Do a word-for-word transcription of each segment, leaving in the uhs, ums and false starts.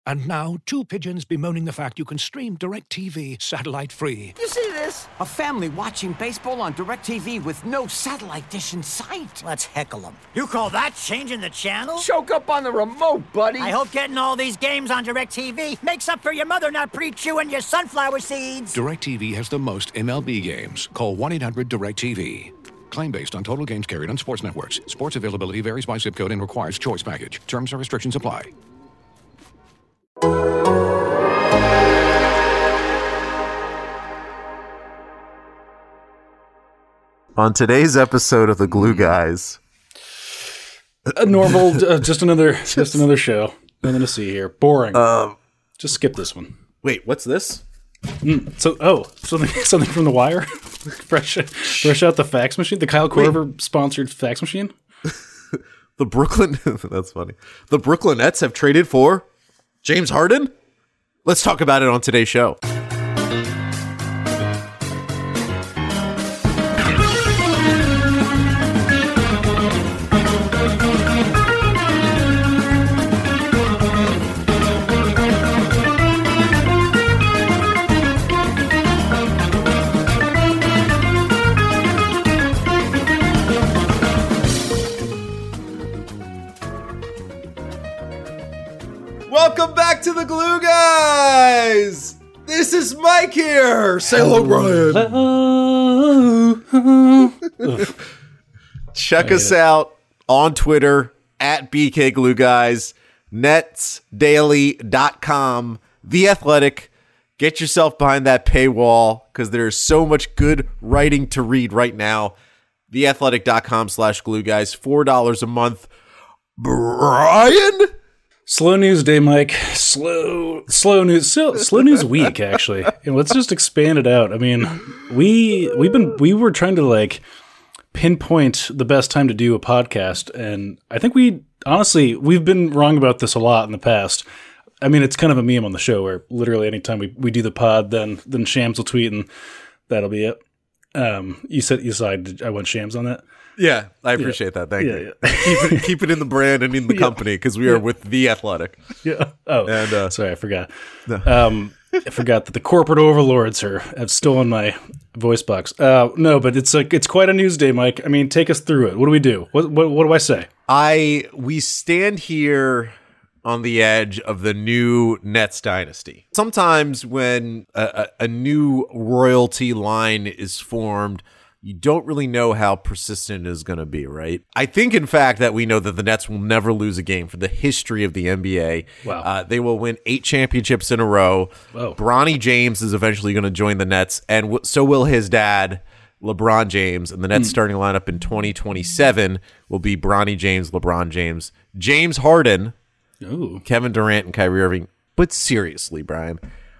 And now, two pigeons bemoaning the fact you can stream DirecTV satellite-free. You see this? A family watching baseball on DirecTV with no satellite dish in sight. Let's heckle them. You call that changing the channel? Choke up on the remote, buddy. I hope getting all these games on DirecTV makes up for your mother not pre-chewing your sunflower seeds. DirecTV has the most M L B games. Call one eight hundred direct T V. Claim based on total games carried on sports networks. Sports availability varies by zip code and requires choice package. Terms and restrictions apply. On today's episode of the Glue Guys, a normal, uh, just another, just another show. Nothing to see here. Boring. Um, just skip this one. wait, what's this? Mm, so, oh, something, something from The Wire. fresh, fresh out the fax machine. The Kyle Korver sponsored fax machine. The Brooklyn. That's funny. The Brooklyn Nets have traded for James Harden. Let's talk about it on today's show. Welcome back to the Glue Guys. This is Mike here. Say hello, Brian. Check us out on Twitter at B K Glue Guys, nets daily dot com, The Athletic. Get yourself behind that paywall because there's so much good writing to read right now. the athletic dot com slash glue guys, four dollars a month. Brian? Slow news day, Mike. Slow, slow news. Slow, slow news week, actually. And let's just expand it out. I mean, we we've been we were trying to like pinpoint the best time to do a podcast, and I think we honestly we've been wrong about this a lot in the past. I mean, it's kind of a meme on the show where literally anytime we, we do the pod, then then Shams will tweet, and that'll be it. Um, you said you said I went Shams on that. Yeah, I appreciate yeah. that. Thank yeah, you. Yeah. keep, it, keep it in the brand and in the yeah. company because we are yeah. with The Athletic. Yeah. Oh, and, uh, sorry, I forgot. No. Um, I forgot that the corporate overlords are, have stolen my voice box. Uh, no, but it's a, it's quite a news day, Mike. I mean, take us through it. What do we do? What what, what do I say? I we stand here on the edge of the new Nets dynasty. Sometimes when a, a, a new royalty line is formed, you don't really know how persistent it is going to be, right? I think, in fact, that we know that the Nets will never lose a game for the history of the N B A. Wow. Uh, they will win eight championships in a row. Whoa. Bronny James is eventually going to join the Nets, and w- so will his dad, LeBron James. And the Nets mm. starting lineup in twenty twenty-seven will be Bronny James, LeBron James, James Harden, Ooh. Kevin Durant, and Kyrie Irving. But seriously, Brian,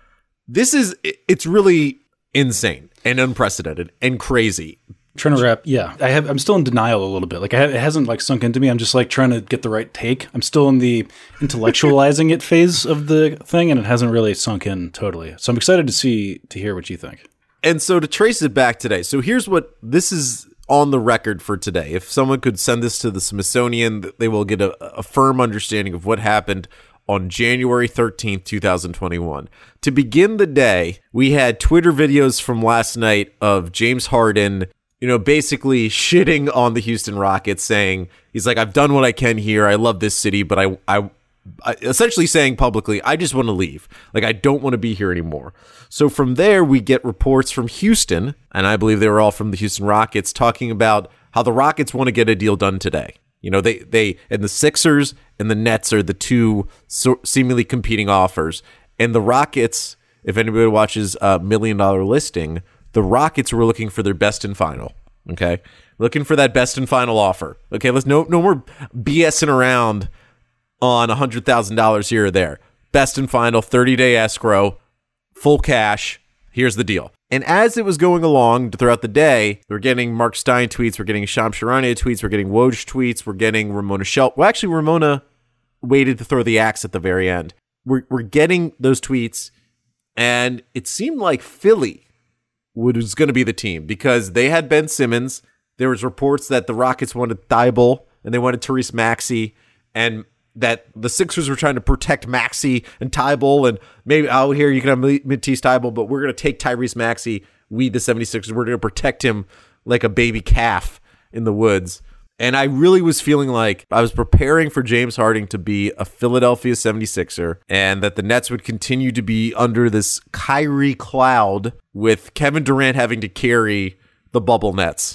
this is, it's really insane and unprecedented and crazy. Trying to wrap, yeah. I have. I'm still in denial a little bit. Like I have, it hasn't like sunk into me. I'm just like trying to get the right take. I'm still in the intellectualizing it phase of the thing, and it hasn't really sunk in totally. So I'm excited to see to hear what you think. And so to trace it back today. So here's what this is on the record for today. If someone could send this to the Smithsonian, they will get a, a firm understanding of what happened on January thirteenth, twenty twenty-one. To begin the day, we had Twitter videos from last night of James Harden, you know, basically shitting on the Houston Rockets, saying, he's like, I've done what I can here. I love this city, but I, I, I essentially saying publicly, I just want to leave. Like, I don't want to be here anymore. So from there, we get reports from Houston, and I believe they were all from the Houston Rockets, talking about how the Rockets want to get a deal done today. You know, they, they and the Sixers and the Nets are the two so seemingly competing offers. And the Rockets, if anybody watches a Million Dollar Listing, the Rockets were looking for their best and final. Okay, looking for that best and final offer. Okay, let's no no more BSing around on a hundred thousand dollars here or there. Best and final, thirty day escrow, full cash. Here's the deal. And as it was going along throughout the day, we're getting Mark Stein tweets, we're getting Shams Charania tweets, we're getting Woj tweets, we're getting Ramona Shelton. Well, actually, Ramona waited to throw the axe at the very end. We're we're getting those tweets, and it seemed like Philly was going to be the team because they had Ben Simmons. There was reports that the Rockets wanted Thibault and they wanted Therese Maxey, and that the Sixers were trying to protect Maxey and Tybalt, and maybe out here you can have Matisse Tybalt, but we're going to take Tyrese Maxey, we the seventy-sixers, we're going to protect him like a baby calf in the woods. And I really was feeling like I was preparing for James Harden to be a Philadelphia seventy-sixer and that the Nets would continue to be under this Kyrie cloud with Kevin Durant having to carry the bubble Nets.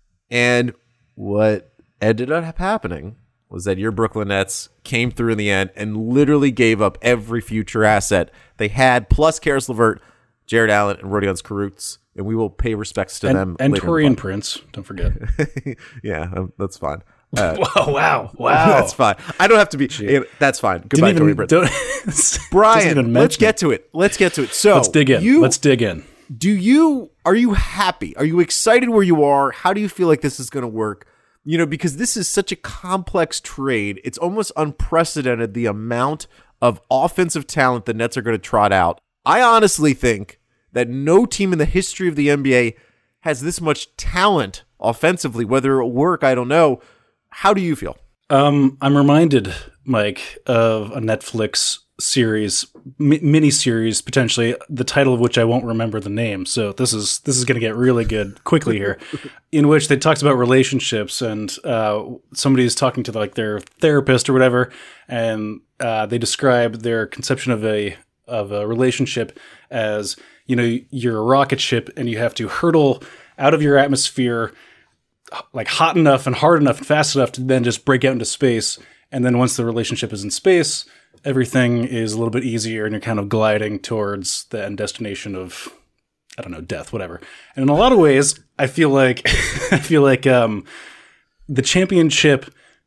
And what ended up happening was that your Brooklyn Nets came through in the end and literally gave up every future asset they had, plus Karis LeVert, Jared Allen, and Rodion Kurucs. And we will pay respects to and, them. And later Torian Prince, don't forget. yeah, um, that's fine. Uh, Whoa, wow, wow. That's fine. I don't have to be. Gee. That's fine. Goodbye, even, Torian Prince. Brian, let's get to it. Let's get to it. So let's dig in. You, let's dig in. Do you, are you happy? Are you excited where you are? How do you feel like this is going to work? You know, because this is such a complex trade. It's almost unprecedented, the amount of offensive talent the Nets are going to trot out. I honestly think that no team in the history of the N B A has this much talent offensively. Whether it'll work, I don't know. How do you feel? Um, I'm reminded, Mike, of a Netflix series, mi- mini series, potentially, the title of which I won't remember the name. So this is this is going to get really good quickly here, in which they talked about relationships, and uh, somebody's talking to like their therapist or whatever, and uh, they describe their conception of a of a relationship as, you know, you're a rocket ship and you have to hurtle out of your atmosphere like hot enough and hard enough and fast enough to then just break out into space. And then once the relationship is in space, everything is a little bit easier and you're kind of gliding towards the end destination of, I don't know, death, whatever. And in a lot of ways, I feel like, I feel like um, the championship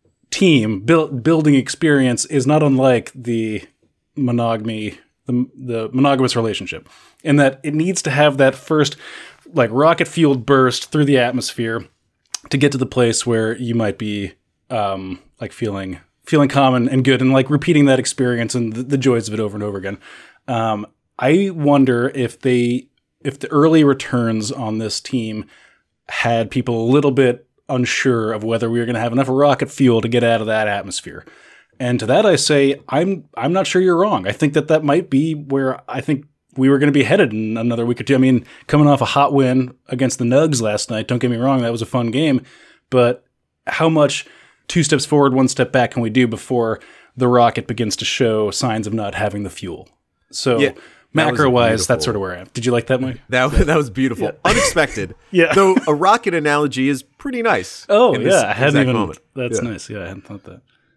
team build, building experience is not unlike the monogamy The, the monogamous relationship, in that it needs to have that first like rocket fueled burst through the atmosphere to get to the place where you might be um, like feeling feeling calm and, and good and like repeating that experience and the, the joys of it over and over again. Um, I wonder if they if the early returns on this team had people a little bit unsure of whether we were going to have enough rocket fuel to get out of that atmosphere. And to that I say, I'm I'm not sure you're wrong. I think that that might be where I think we were going to be headed in another week or two. I mean, coming off a hot win against the Nugs last night, don't get me wrong, that was a fun game. But how much two steps forward, one step back can we do before the rocket begins to show signs of not having the fuel? So yeah, macro-wise, that's sort of where I am. Did you like that, Mike? That, that was beautiful. Yeah. Unexpected. Yeah. Though a rocket analogy is pretty nice. Oh, yeah. I hadn't even... Moment. That's yeah. nice. Yeah, I hadn't thought that.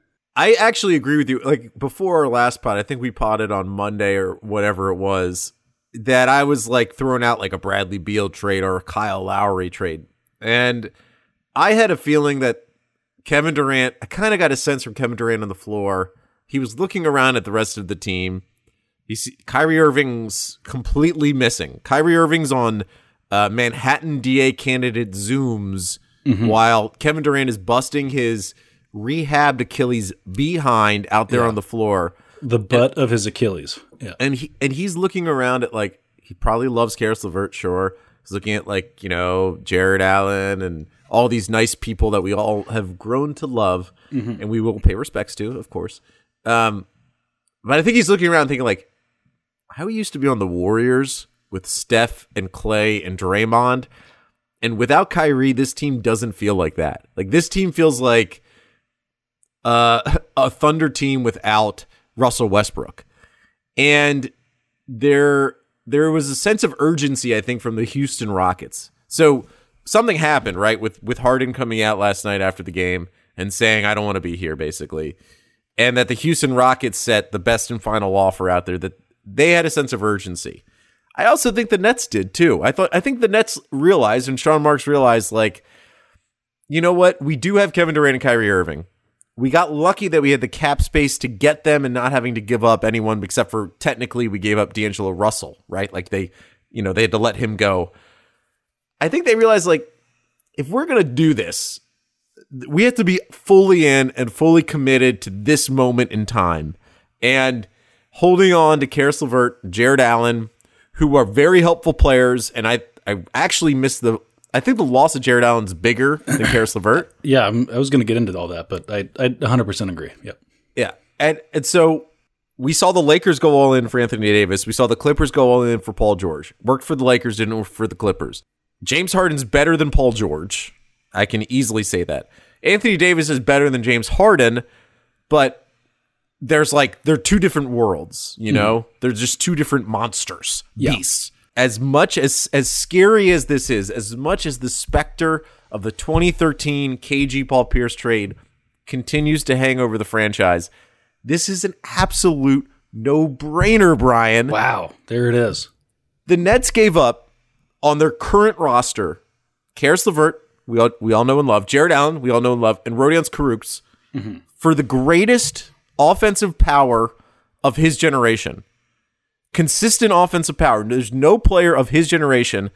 I actually agree with you. Like before our last pod, I think we podded on Monday or whatever it was, that I was like throwing out like a Bradley Beal trade or a Kyle Lowry trade. And I had a feeling that Kevin Durant, I kind of got a sense from Kevin Durant on the floor. He was looking around at the rest of the team. He's, Kyrie Irving's completely missing. Kyrie Irving's on uh, Manhattan D A candidate Zooms mm-hmm. while Kevin Durant is busting his rehabbed Achilles behind out there yeah. on the floor. The butt and, of his Achilles. Yeah. And he and he's looking around at like, he probably loves Karis LeVert, sure. He's looking at like, you know, Jared Allen and all these nice people that we all have grown to love mm-hmm. and we will pay respects to, of course. Um, but I think he's looking around thinking like, how he used to be on the Warriors with Steph and Clay and Draymond. And without Kyrie, this team doesn't feel like that. Like this team feels like Uh, a Thunder team without Russell Westbrook. And there there was a sense of urgency, I think, from the Houston Rockets. So something happened, right, with, with Harden coming out last night after the game and saying, I don't want to be here, basically. And that the Houston Rockets set the best and final offer out there, that they had a sense of urgency. I also think the Nets did, too. I thought I think the Nets realized, and Sean Marks realized, like, you know what? We do have Kevin Durant and Kyrie Irving. We got lucky that we had the cap space to get them and not having to give up anyone, except for technically we gave up D'Angelo Russell, right? Like they, you know, they had to let him go. I think they realized, like, if we're going to do this, we have to be fully in and fully committed to this moment in time. And holding on to Karis LeVert, Jared Allen, who are very helpful players, and I, I actually missed the... I think the loss of Jared Allen's bigger than Karis LeVert. Yeah, I'm, I was going to get into all that, but I, I one hundred percent agree. Yep. Yeah. And and so we saw the Lakers go all in for Anthony Davis. We saw the Clippers go all in for Paul George. Worked for the Lakers, didn't work for the Clippers. James Harden's better than Paul George. I can easily say that. Anthony Davis is better than James Harden, but there's like, they're two different worlds, you know? Mm. They're just two different monsters, yeah. beasts. As much as, as scary as this is, as much as the specter of the twenty thirteen K G Paul Pierce trade continues to hang over the franchise, this is an absolute no-brainer, Brian. Wow, there it is. The Nets gave up on their current roster Karis LeVert, we all, we all know and love, Jared Allen, we all know and love, and Rodion Kurucs mm-hmm. for the greatest offensive power of his generation. Consistent offensive power. There's no player of his generation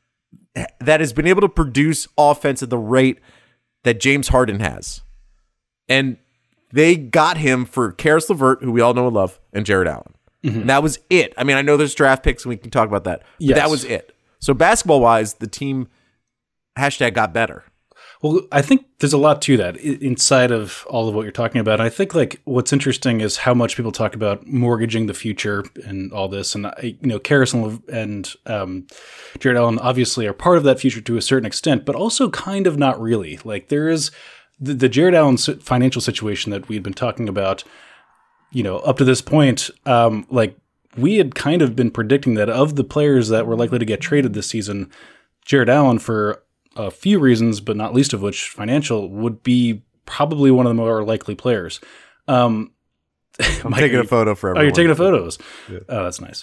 that has been able to produce offense at the rate that James Harden has. And they got him for Karis LeVert, who we all know and love, and Jared Allen. Mm-hmm. And that was it. I mean, I know there's draft picks, and we can talk about that. But yes. That was it. So basketball-wise, the team hashtag got better. Well, I think there's a lot to that inside of all of what you're talking about. I think like what's interesting is how much people talk about mortgaging the future and all this. And, you know, Karis and, and um, Jared Allen obviously are part of that future to a certain extent, but also kind of not really. Like there is the, the Jared Allen financial situation that we'd been talking about, you know, up to this point, um, like we had kind of been predicting that of the players that were likely to get traded this season, Jared Allen, for a few reasons, but not least of which financial, would be probably one of the more likely players. Um, I'm Mike, taking a photo for everyone. Oh, you're taking photos. Yeah. Oh, that's nice.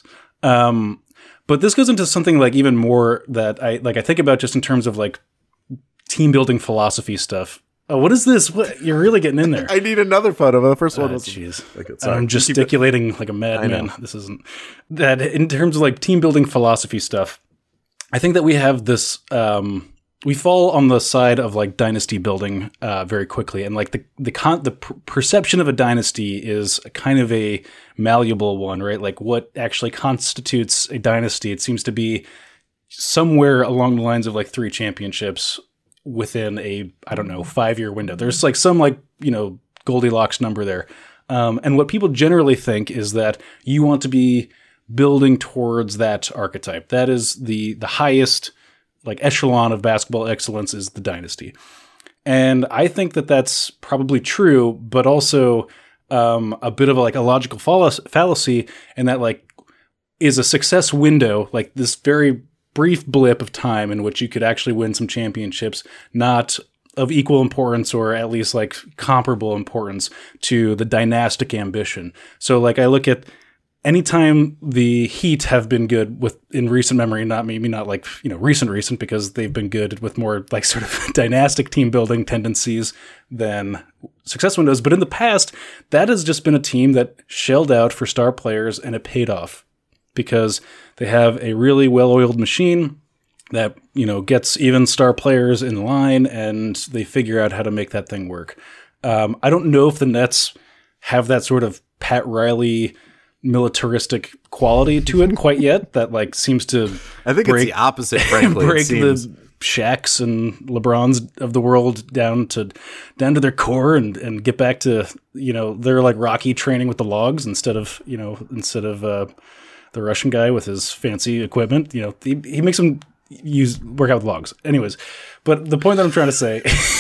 Um, but this goes into something like even more that I like. I think about just in terms of like team building philosophy stuff. Oh, what is this? What, you're really getting in there. I need another photo. The first one uh, was jeez. Like, I'm gesticulating like a madman. This isn't that in terms of like team building philosophy stuff. I think that we have this. Um, We fall on the side of like dynasty building uh, very quickly, and like the the con- the per- perception of a dynasty is a kind of a malleable one, right? Like what actually constitutes a dynasty? It seems to be somewhere along the lines of like three championships within a I don't know five year window. There's like some like you know Goldilocks number there, um, and what people generally think is that you want to be building towards that archetype. That is the the highest like echelon of basketball excellence is the dynasty. And I think that that's probably true, but also um, a bit of a, like a logical fallacy, and that like is a success window, like this very brief blip of time in which you could actually win some championships, not of equal importance or at least like comparable importance to the dynastic ambition. So like I look at anytime the Heat have been good with in recent memory, not maybe not like, you know, recent, recent, because they've been good with more like sort of dynastic team building tendencies than success windows. But in the past, that has just been a team that shelled out for star players, and it paid off because they have a really well-oiled machine that, you know, gets even star players in line, and they figure out how to make that thing work. Um, I don't know if the Nets have that sort of Pat Riley militaristic quality to it quite yet. That like seems to I think break, it's the opposite, frankly. break the Shaqs and LeBrons of the world down to down to their core and, and get back to, you know, they're like Rocky training with the logs instead of, you know, instead of uh, the Russian guy with his fancy equipment. You know, he, he makes them use work out with logs. Anyways, but the point that I'm trying to say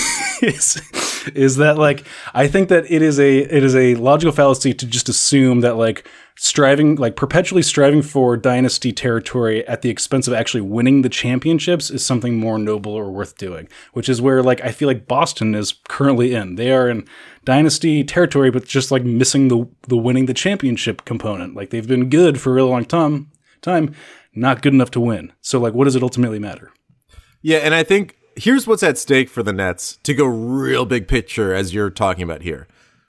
is is that like I think that it is a it is a logical fallacy to just assume that like striving like perpetually striving for dynasty territory at the expense of actually winning the championships is something more noble or worth doing, which is where like I feel like Boston is currently in. They are in dynasty territory, but just like missing the the winning the championship component. Like they've been good for a really long time, time, not good enough to win. So like what does it ultimately matter? Yeah, and I think here's what's at stake for the Nets, to go real big picture as you're talking about here.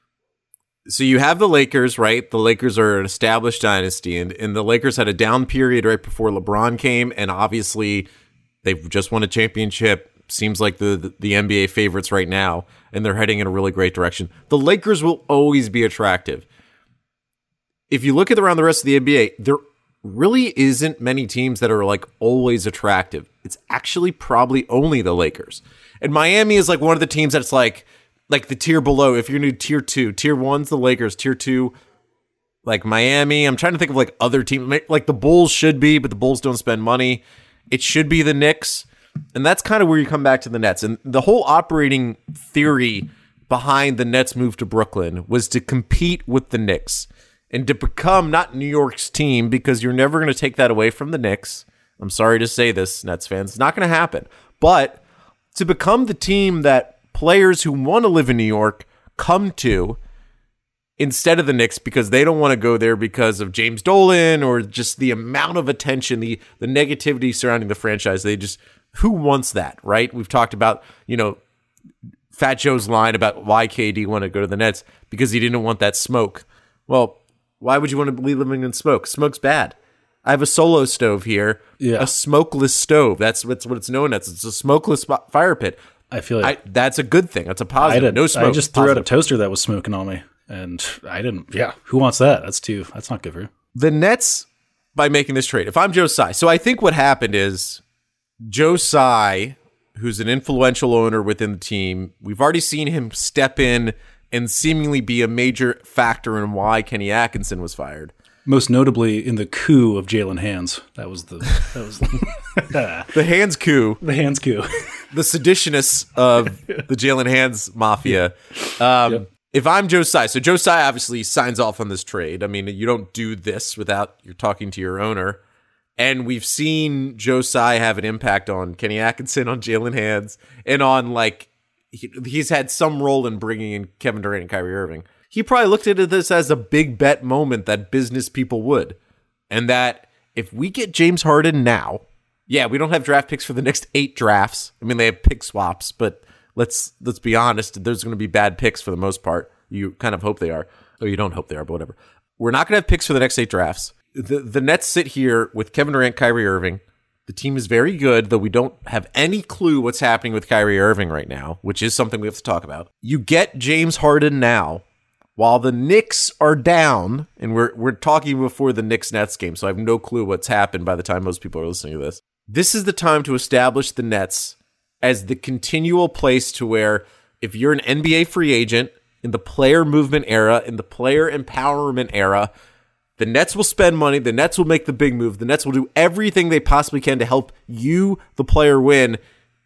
So you have the Lakers, right? The Lakers are an established dynasty, and, and the Lakers had a down period right before LeBron came, and obviously they've just won a championship. Seems like the, the, the N B A favorites right now, and they're heading in a really great direction. The Lakers will always be attractive. If you look at around the rest of the N B A, there really isn't many teams that are like always attractive. It's actually probably only the Lakers. And Miami is like one of the teams that's like, like the tier below, if you're new tier two, tier one's the Lakers, tier two, like Miami. I'm trying to think of like other teams, like the Bulls should be, but the Bulls don't spend money. It should be the Knicks. And that's kind of where you come back to the Nets. And the whole operating theory behind the Nets move to Brooklyn was to compete with the Knicks and to become not New York's team, because you're never going to take that away from the Knicks. I'm sorry to say this, Nets fans. It's not going to happen. But to become the team that players who want to live in New York come to instead of the Knicks, because they don't want to go there because of James Dolan or just the amount of attention, the the negativity surrounding the franchise. They just, who wants that, right? We've talked about, you know, Fat Joe's line about why K D wanted to go to the Nets, because he didn't want that smoke. Well, why would you want to be living in smoke? Smoke's bad. I have a solo stove here, yeah. a smokeless stove. That's what's what it's known as. It's a smokeless fire pit. I feel like I, that's a good thing. That's a positive. I did, no smoke. I just threw positive. out a toaster that was smoking on me, and I didn't. Yeah, who wants that? That's too. That's not good for you. The Nets, by making this trade, if I'm Joe Tsai, so I think what happened is Joe Tsai, who's an influential owner within the team, we've already seen him step in and seemingly be a major factor in why Kenny Atkinson was fired. Most notably in the coup of Jalen Hands. That was the that was the Hands coup, the Hands coup, the seditionists of the Jalen Hands mafia. Um, yep. If I'm Joe Tsai, so Joe Tsai obviously signs off on this trade. I mean, you don't do this without you're talking to your owner. And we've seen Joe Tsai have an impact on Kenny Atkinson, on Jalen Hands, and on like he, he's had some role in bringing in Kevin Durant and Kyrie Irving. He probably looked at this as a big bet moment that business people would. And that if we get James Harden now, yeah, we don't have draft picks for the next eight drafts. I mean, they have pick swaps, but let's let's be honest, there's going to be bad picks for the most part. You kind of hope they are. Or you don't hope they are, but whatever. We're not going to have picks for the next eight drafts. The, the Nets sit here with Kevin Durant, Kyrie Irving. The team is very good, though we don't have any clue what's happening with Kyrie Irving right now, which is something we have to talk about. You get James Harden now, while the Knicks are down, and we're we're talking before the Knicks-Nets game, so I have no clue what's happened by the time most people are listening to this. This is the time to establish the Nets as the continual place to where if you're an N B A free agent in the player movement era, in the player empowerment era, the Nets will spend money, the Nets will make the big move, the Nets will do everything they possibly can to help you, the player, win,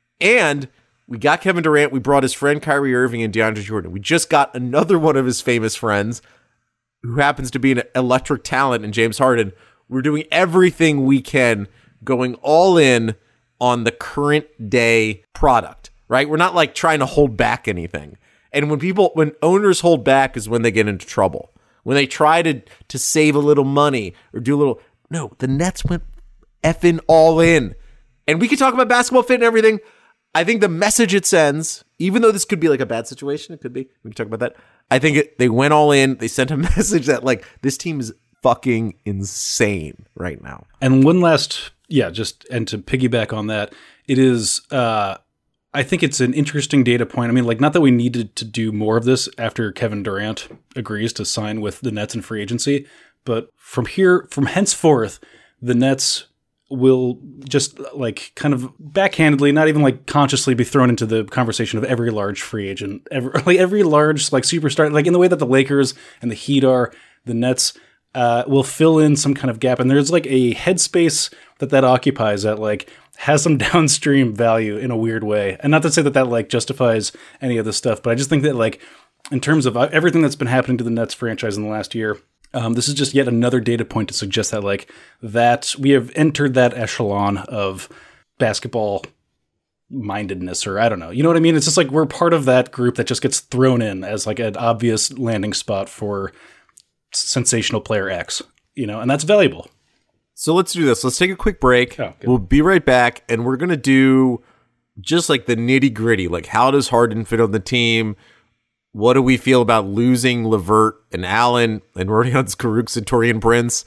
and we got Kevin Durant. We brought his friend Kyrie Irving and DeAndre Jordan. We just got another one of his famous friends who happens to be an electric talent in James Harden. We're doing everything we can, going all in on the current day product, right? We're not like trying to hold back anything. And when people, when owners hold back is when they get into trouble. When they try to, to save a little money or do a little, no, the Nets went effing all in. And we can talk about basketball fit and everything. I think the message it sends, even though this could be like a bad situation, it could be, we can talk about that. I think it, they went all in. They sent a message that like this team is fucking insane right now. And one last, yeah, just, and to piggyback on that, it is, uh, I think it's an interesting data point. I mean, like, not that we needed to do more of this after Kevin Durant agrees to sign with the Nets in free agency, but from here, from henceforth, the Nets will just like kind of backhandedly, not even like consciously, be thrown into the conversation of every large free agent, every, like every large like superstar, like in the way that the Lakers and the Heat are, the Nets uh, will fill in some kind of gap. And there's like a headspace that that occupies that like has some downstream value in a weird way. And not to say that that like justifies any of this stuff, but I just think that like in terms of everything that's been happening to the Nets franchise in the last year, Um, this is just yet another data point to suggest that, like, that we have entered that echelon of basketball mindedness, or I don't know. You know what I mean? It's just like we're part of that group that just gets thrown in as like an obvious landing spot for sensational player X, you know, and that's valuable. So let's do this. Let's take a quick break. Oh, we'll be right back, and we're going to do just like the nitty gritty. Like, how does Harden fit on the team? What do we feel about losing LeVert and Allen and Rodion Kurucs and Taurean Prince?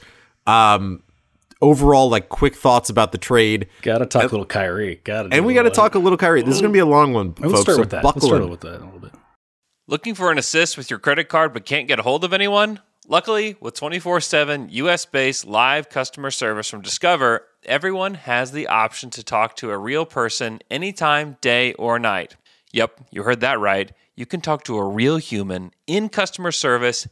Um, overall, like, quick thoughts about the trade. Gotta talk and, a little Kyrie. Gotta and we got to talk a little Kyrie. This is going to be a long one, Let's folks. start so with that. Buckle Let's start in. with that a little bit. Looking for an assist with your credit card but can't get a hold of anyone? Luckily, with twenty-four seven U S-based live customer service from Discover, everyone has the option to talk to a real person anytime, day or night. Yep, you heard that right. you can talk to a real human in customer service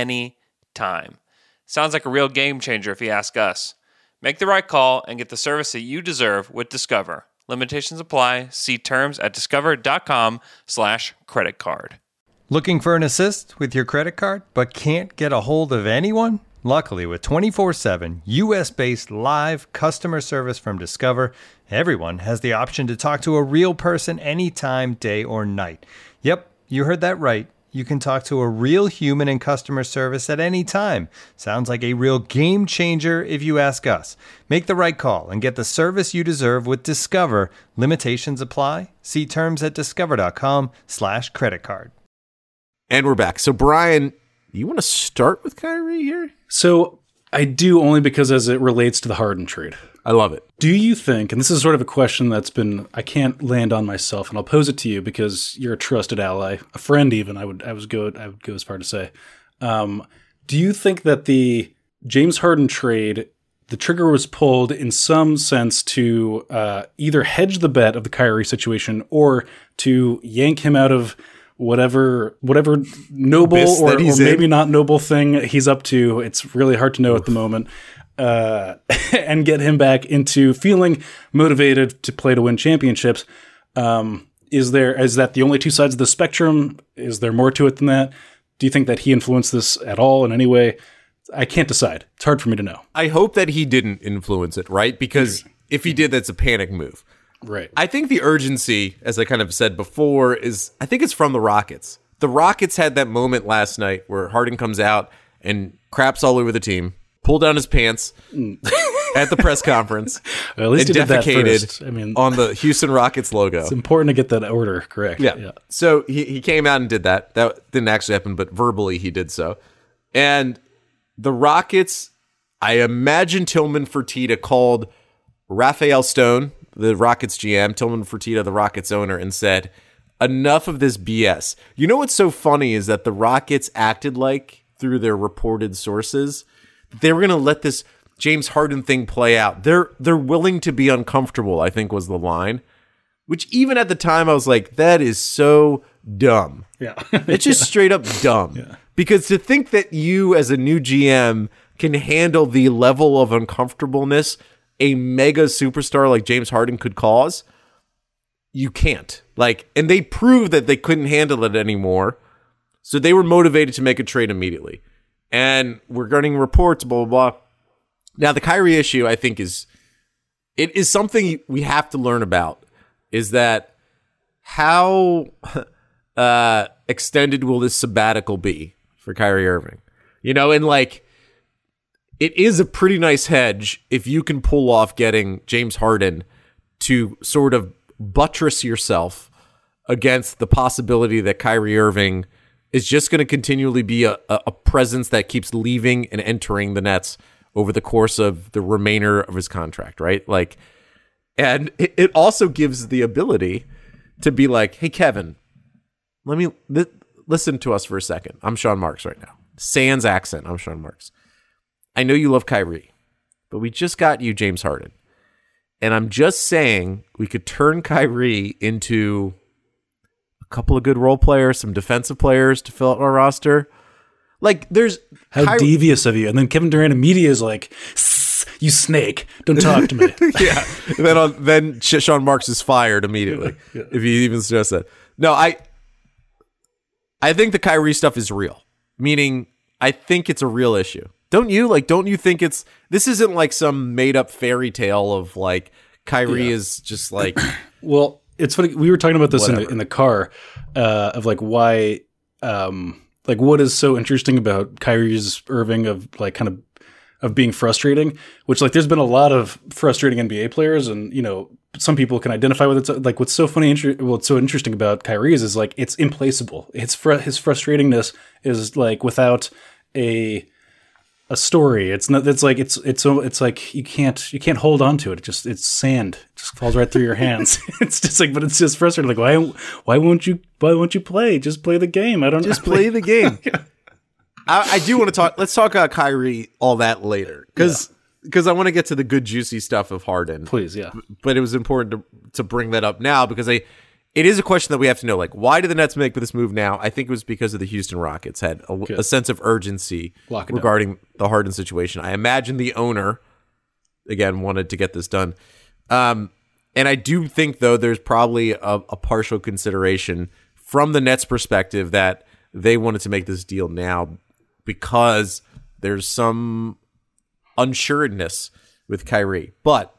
anytime. Sounds like a real game changer if you ask us. Make the right call and get the service that you deserve with Discover. Limitations apply. See terms at discover.com slash credit card. Looking for an assist with your credit card but can't get a hold of anyone? Luckily, with twenty-four seven U S-based live customer service from Discover, everyone has the option to talk to a real person anytime, day or night. Yep, you heard that right. You can talk to a real human in customer service at any time. Sounds like a real game changer if you ask us. Make the right call and get the service you deserve with Discover. Limitations apply. See terms at discover.com slash credit card. And we're back. So, Brian, you want to start with Kyrie here? So I do, only because as it relates to the Harden trade. I love it. Do you think, and this is sort of a question that's been, I can't land on myself, and I'll pose it to you because you're a trusted ally, a friend even, I would I was go I would go as far to say. Um, do you think that the James Harden trade, the trigger was pulled in some sense to uh, either hedge the bet of the Kyrie situation or to yank him out of whatever whatever noble or, or maybe not noble thing he's up to? It's really hard to know Oof. at the moment. Uh, and get him back into feeling motivated to play to win championships. Um, is there is that the only two sides of the spectrum? Is there more to it than that? Do you think that he influenced this at all in any way? I can't decide. It's hard for me to know. I hope that he didn't influence it, right? Because if he did, that's a panic move. Right. I think the urgency, as I kind of said before, is I think it's from the Rockets. The Rockets had that moment last night where Harden comes out and craps all over the team, pulled down his pants at the press conference, well, at least and he did that defecated first. I mean, on the Houston Rockets logo. It's important to get that order correct. Yeah. yeah. So he, he came out and did that. That didn't actually happen, but verbally he did so. And the Rockets, I imagine Tillman Fertitta called Raphael Stone, the Rockets G M, Tillman Fertitta, the Rockets owner, and said, enough of this B S. You know what's so funny is that the Rockets acted like, through their reported sources, they were going to let this James Harden thing play out. They're they're willing to be uncomfortable, I think was the line. Which even at the time I was like, that is so dumb. Yeah. It's just yeah. straight up dumb. Yeah. Because to think that you as a new G M can handle the level of uncomfortableness a mega superstar like James Harden could cause, you can't. Like, and they proved that they couldn't handle it anymore. So they were motivated to make a trade immediately. And we're getting reports, blah, blah, blah. Now, the Kyrie issue, I think, is it is something we have to learn about, is that how uh, extended will this sabbatical be for Kyrie Irving? You know, and like, it is a pretty nice hedge if you can pull off getting James Harden to sort of buttress yourself against the possibility that Kyrie Irving is just going to continually be a, a presence that keeps leaving and entering the Nets over the course of the remainder of his contract, right? Like, and it, it also gives the ability to be like, hey, Kevin, let me li- listen to us for a second. I'm Sean Marks right now. Sans accent, I'm Sean Marks. I know you love Kyrie, but we just got you James Harden. And I'm just saying we could turn Kyrie into a couple of good role players, some defensive players to fill out our roster. Like, there's... How Kyrie- devious of you. And then Kevin Durant immediately is like, you snake, don't talk to me. yeah. And then, on, then Sean Marks is fired immediately, yeah, yeah. if he even suggests that. No, I, I think the Kyrie stuff is real. Meaning, I think it's a real issue. Don't you? Like, don't you think it's... This isn't like some made-up fairy tale of, like, Kyrie yeah. is just, like... Well, it's funny. We were talking about this in the, whatever. in the car uh, of, like, why... Um, like, what is so interesting about Kyrie's Irving of, like, kind of... of being frustrating, which, like, there's been a lot of frustrating N B A players, and, you know, some people can identify with it. Like, what's so funny, inter- what's so interesting about Kyrie's is, like, it's implaceable. It's fr- his frustratingness is, like, without a... a story. It's not, it's like, it's, it's, it's like, you can't, you can't hold on to it. It just, it's sand. It just falls right through your hands. It's just like, but it's just frustrating. Like, why, why won't you, why won't you play? Just play the game. I don't Just play the game. I, I do want to talk, let's talk about Kyrie, all that later. Cause, yeah. cause I want to get to the good, juicy stuff of Harden. Please. Yeah. But it was important to, to bring that up now because I, it is a question that we have to know. Like, why did the Nets make this move now? I think it was because of the Houston Rockets had a, a sense of urgency regarding the Harden situation. I imagine the owner, again, wanted to get this done. Um, and I do think, though, there's probably a, a partial consideration from the Nets' perspective that they wanted to make this deal now because there's some unsureness with Kyrie. But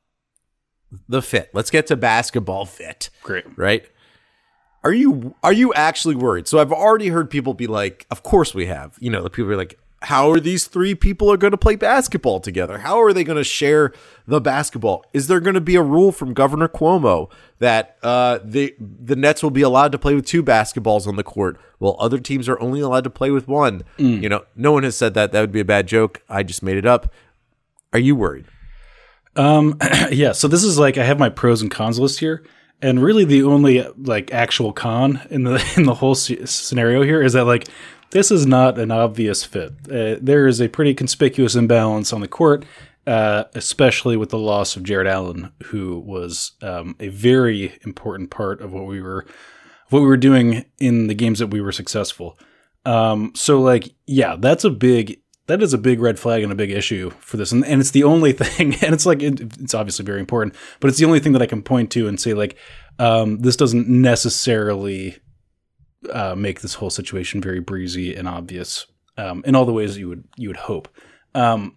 the fit. Let's get to basketball fit. Great. Right? Are you are you actually worried? So I've already heard people be like, of course we have. You know, the people are like, how are these three people are going to play basketball together? How are they going to share the basketball? Is there going to be a rule from Governor Cuomo that uh, the the Nets will be allowed to play with two basketballs on the court while other teams are only allowed to play with one? Mm. You know, no one has said that. That would be a bad joke. I just made it up. Are you worried? Um, yeah. So this is like, I have my pros and cons list here. And really the only like actual con in the, in the whole c- scenario here is that like, this is not an obvious fit. Uh, there is a pretty conspicuous imbalance on the court, uh, especially with the loss of Jared Allen, who was um, a very important part of what we were what we were doing in the games that we were successful. Um, so, like, yeah, that's a big that is a big red flag and a big issue for this, and, and it's the only thing. And it's like it, it's obviously very important, but it's the only thing that I can point to and say like um, this doesn't necessarily. Uh, make this whole situation very breezy and obvious um, in all the ways that you would you would hope. Um,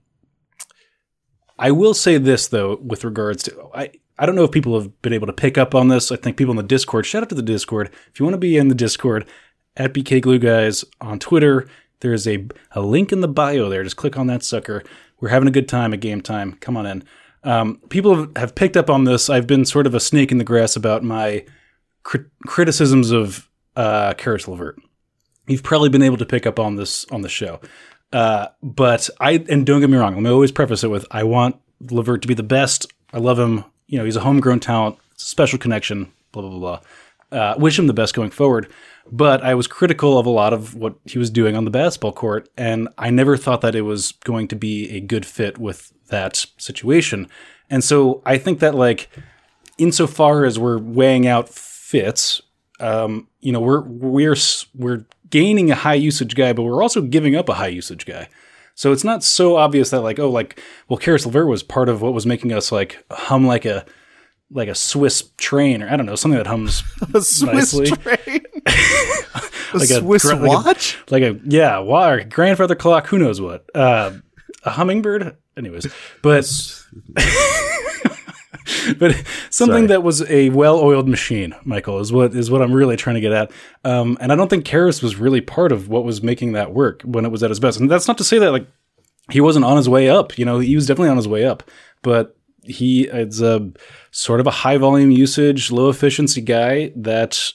I will say this though, with regards to I, I don't know if people have been able to pick up on this. I think people in the Discord. Shout out to the Discord if you want to be in the Discord at B K Glue Guys on Twitter. There is a a link in the bio there. Just click on that sucker. We're having a good time at game time. Come on in. Um, people have, have picked up on this. I've been sort of a snake in the grass about my crit- criticisms of. Uh, Karis LeVert. You've probably been able to pick up on this on the show. Uh, but I, and don't get me wrong, let me always preface it with, I want LeVert to be the best. I love him. You know, he's a homegrown talent, special connection, blah, blah, blah, blah. Uh, wish him the best going forward. But I was critical of a lot of what he was doing on the basketball court, and I never thought that it was going to be a good fit with that situation. And so I think that, like, insofar as we're weighing out fits, Um, you know, we're we're we're gaining a high usage guy, but we're also giving up a high usage guy. So it's not so obvious that like, oh, like, well, Karis LeVert was part of what was making us like hum like a like a Swiss train, or I don't know, something that hums a Swiss nicely. train, like a Swiss a, watch, like a, like a yeah, wa- grandfather clock, who knows what, uh, a hummingbird. Anyways, but. But something Sorry. that was a well-oiled machine, Michael, is what is what I'm really trying to get at. Um, and I don't think Karis was really part of what was making that work when it was at his best. And that's not to say that like he wasn't on his way up. You know, he was definitely on his way up. But he is a sort of a high-volume usage, low-efficiency guy that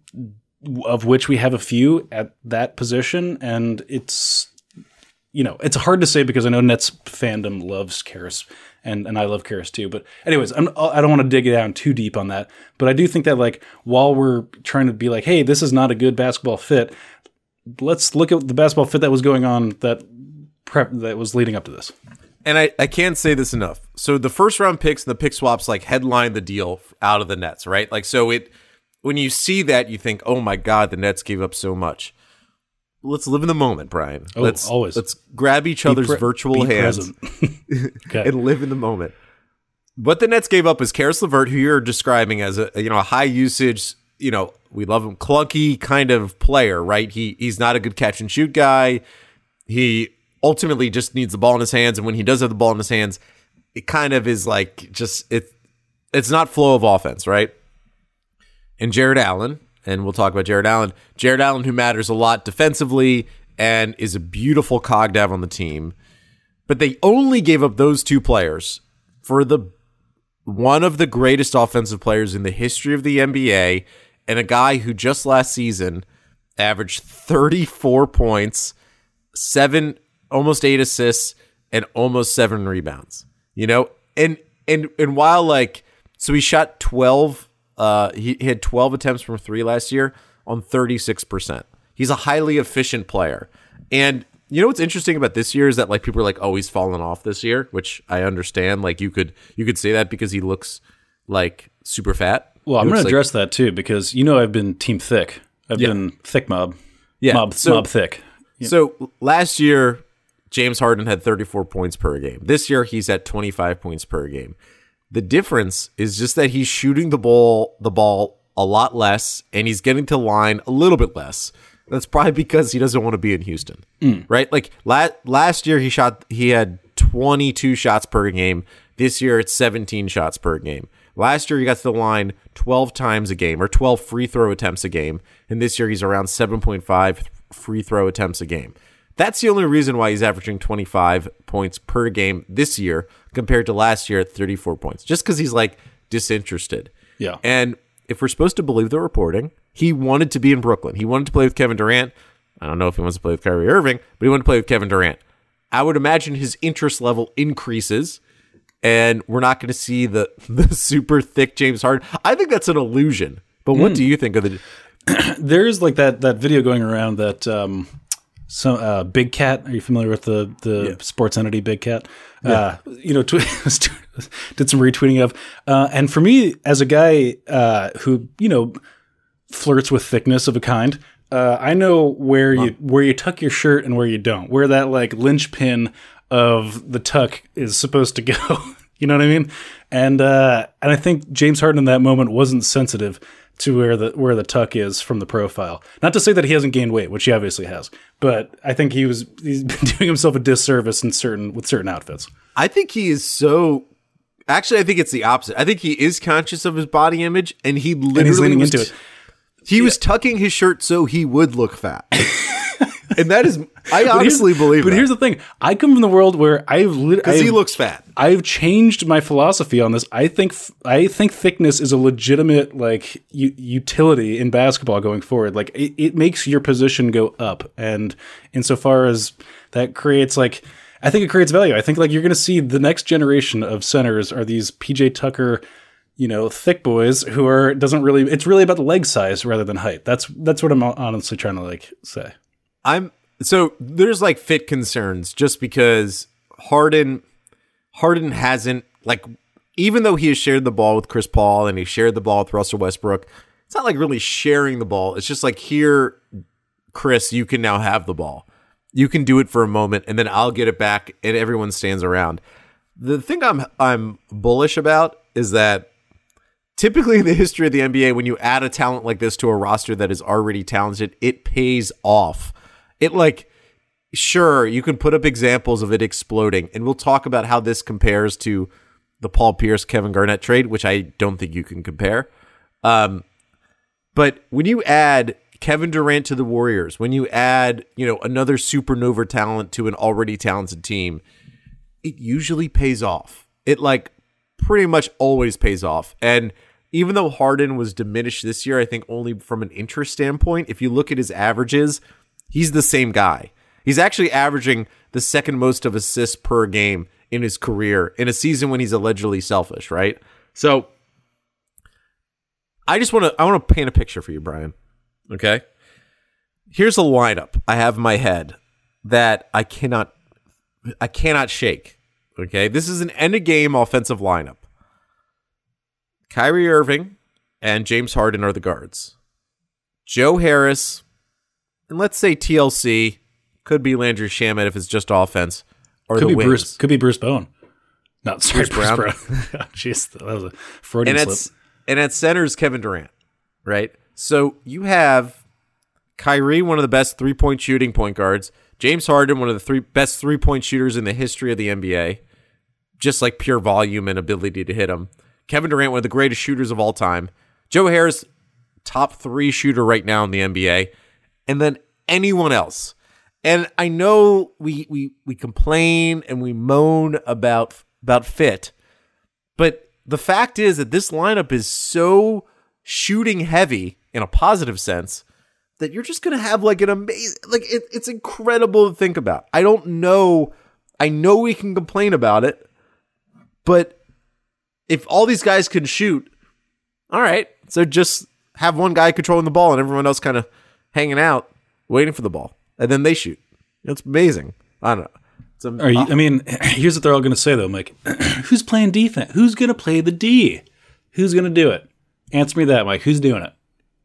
of which we have a few at that position. And it's, you know, it's hard to say because I know Nets fandom loves Karis. And and I love Karis too. But anyways, I'm, I don't want to dig down too deep on that. But I do think that like while we're trying to be like, hey, this is not a good basketball fit, let's look at the basketball fit that was going on that prep that was leading up to this. And I, I can't say this enough. So the first round picks and the pick swaps like headline the deal out of the Nets, right? Like so it when you see that you think, oh my God, the Nets gave up so much. Let's live in the moment, Brian. Oh, let's always. Let's grab each other's pre- virtual hands okay. and live in the moment. What the Nets gave up is Karis LeVert, who you're describing as a you know a high usage, you know, we love him, clunky kind of player, right? He he's not a good catch and shoot guy. He ultimately just needs the ball in his hands, and when he does have the ball in his hands, it kind of is like just it. It's not flow of offense, right? And Jared Allen. And we'll talk about Jared Allen. Jared Allen, who matters a lot defensively and is a beautiful cog to have on the team. But they only gave up those two players for the one of the greatest offensive players in the history of the N B A and a guy who just last season averaged thirty-four points, seven, almost eight assists, and almost seven rebounds. You know? And and and while like, so he shot twelve Uh, he, he had twelve attempts from three last year on thirty-six percent. He's a highly efficient player. And you know what's interesting about this year is that like people are like, oh, he's fallen off this year, which I understand. Like you could you could say that because he looks like super fat, Well, I'm It going looks to address that too because you know I've been team thick. I've Yeah. been thick mob. Yeah, Mob, so- mob thick. So last year, James Harden had thirty-four points per game. This year, he's at twenty-five points per game. The difference is just that he's shooting the ball, the ball a lot less, and he's getting to the line a little bit less. That's probably because he doesn't want to be in Houston, mm. right? Like la- last year, he shot, he had twenty-two shots per game. This year, it's seventeen shots per game. Last year, he got to the line twelve times a game, or twelve free throw attempts a game, and this year he's around seven point five free throw attempts a game. That's the only reason why he's averaging twenty-five points per game this year compared to last year at thirty-four points, just because he's like disinterested. Yeah. And if we're supposed to believe the reporting, he wanted to be in Brooklyn. He wanted to play with Kevin Durant. I don't know if he wants to play with Kyrie Irving, but he wanted to play with Kevin Durant. I would imagine his interest level increases, and we're not going to see the, the super thick James Harden. I think that's an illusion. But what mm. do you think of the... There's like that that video going around that um, some uh, Big Cat. Are you familiar with the the yeah. sports entity Big Cat? Yeah. Uh, you know, tw- did some retweeting of. Uh, and for me, as a guy uh, who you know flirts with thickness of a kind, uh, I know where huh. you where you tuck your shirt and where you don't. Where that like linchpin of the tuck is supposed to go. You know what I mean? And uh, and I think James Harden in that moment wasn't sensitive to where the where the tuck is from the profile. Not to say that he hasn't gained weight, which he obviously has, but I think he was he's been doing himself a disservice in certain with certain outfits. I think he is so. Actually, I think it's the opposite. I think he is conscious of his body image, and he literally and he's leaning was, into it. He yeah. was tucking his shirt so he would look fat. And that is, I honestly believe But that. here's the thing. I come from the world where I've... Because he looks fat. I've changed my philosophy on this. I think I think thickness is a legitimate like u- utility in basketball going forward. Like, it, it makes your position go up. And insofar as that creates like... I think it creates value. I think like you're going to see the next generation of centers are these P J Tucker... you know, thick boys who are... doesn't really... It's really about the leg size rather than height. That's that's what I'm honestly trying to like say. I'm so there's like fit concerns just because Harden Harden hasn't like even though he has shared the ball with Chris Paul and he shared the ball with Russell Westbrook, it's not like really sharing the ball. It's just like, here, Chris, you can now have the ball. You can do it for a moment and then I'll get it back and everyone stands around. The thing I'm I'm bullish about is that typically in the history of the N B A, when you add a talent like this to a roster that is already talented, it pays off. It like, sure, you can put up examples of it exploding, and we'll talk about how this compares to the Paul Pierce, Kevin Garnett trade, which I don't think you can compare. Um, but when you add Kevin Durant to the Warriors, when you add, you know, another supernova talent to an already talented team, it usually pays off. It like pretty much always pays off. And even though Harden was diminished this year, I think only from an interest standpoint, if you look at his averages, he's the same guy. He's actually averaging the second most of assists per game in his career in a season when he's allegedly selfish, right? So I just want to I want to paint a picture for you, Brian. Okay? Here's a lineup I have in my head that I cannot I cannot shake. Okay? This is an end of game offensive lineup. Kyrie Irving and James Harden are the guards. Joe Harris, and let's say T L C, could be Landry Shamet if it's just offense, or could the be wings. Bruce, could be Bruce Bowen. Not sorry, Bruce Brown. Bruce Brown. Jeez, that was a Freudian and slip. At, and at center is Kevin Durant, right? So you have Kyrie, one of the best three-point shooting point guards. James Harden, one of the three best three-point shooters in the history of the N B A, just like pure volume and ability to hit them. Kevin Durant, one of the greatest shooters of all time. Joe Harris, top three shooter right now in the N B A. And then anyone else. And I know we we we complain and we moan about about fit, but the fact is that this lineup is so shooting heavy in a positive sense that you're just going to have like an amazing, like it, it's incredible to think about. I don't know. I know we can complain about it, but if all these guys can shoot, all right, so just have one guy controlling the ball and everyone else kind of hanging out, waiting for the ball, and then they shoot. It's amazing. I don't know. It's am- Are you, I mean, here's what they're all going to say, though, Mike. Who's playing defense? Who's going to play the D? Who's going to do it? Answer me that, Mike. Who's doing it?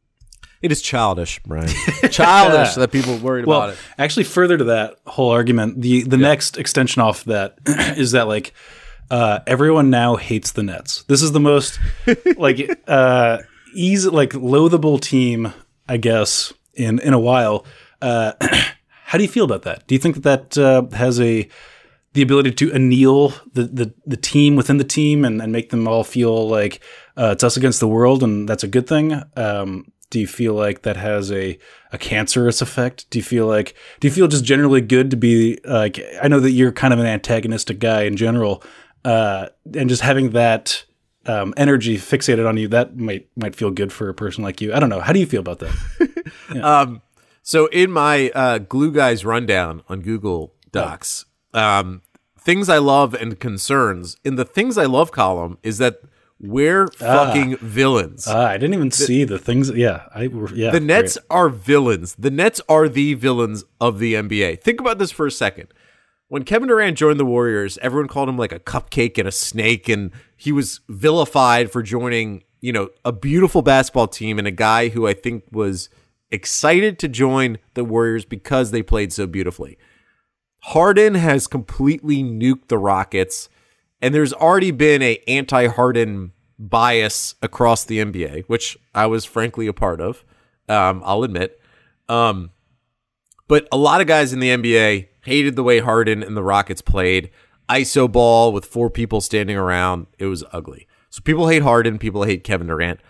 It is childish, Brian. Childish that people are worried Well, about it. actually, further to that whole argument, the the next extension off that is that like uh, everyone now hates the Nets. This is the most like uh, easy, like loathable team, I guess, in in a while. Uh, how do you feel about that? Do you think that that uh, has a the ability to anneal the, the, the team within the team and, and make them all feel like uh, it's us against the world, and that's a good thing? Um, do you feel like that has a, a cancerous effect? Do you feel like do you feel just generally good to be like? I know that you're kind of an antagonistic guy in general, uh, and just having that um, energy fixated on you, that might might feel good for a person like you. I don't know. How do you feel about that? Yeah. Um, so in my uh, Glue Guys rundown on Google Docs. Um, things I love and concerns in the things I love column is that we're fucking ah. villains. Ah, I didn't even the, see the things. Yeah, I yeah. The Nets great. are villains. The Nets are the villains of the N B A. Think about this for a second. When Kevin Durant joined the Warriors, everyone called him like a cupcake and a snake, and he was vilified for joining, you know, a beautiful basketball team and a guy who I think was excited to join the Warriors because they played so beautifully. Harden has completely nuked the Rockets, and there's already been a anti-Harden bias across the N B A, which I was frankly a part of, um, I'll admit. Um, but a lot of guys in the N B A hated the way Harden and the Rockets played. I S O ball with four people standing around. It was ugly. So people hate Harden, people hate Kevin Durant.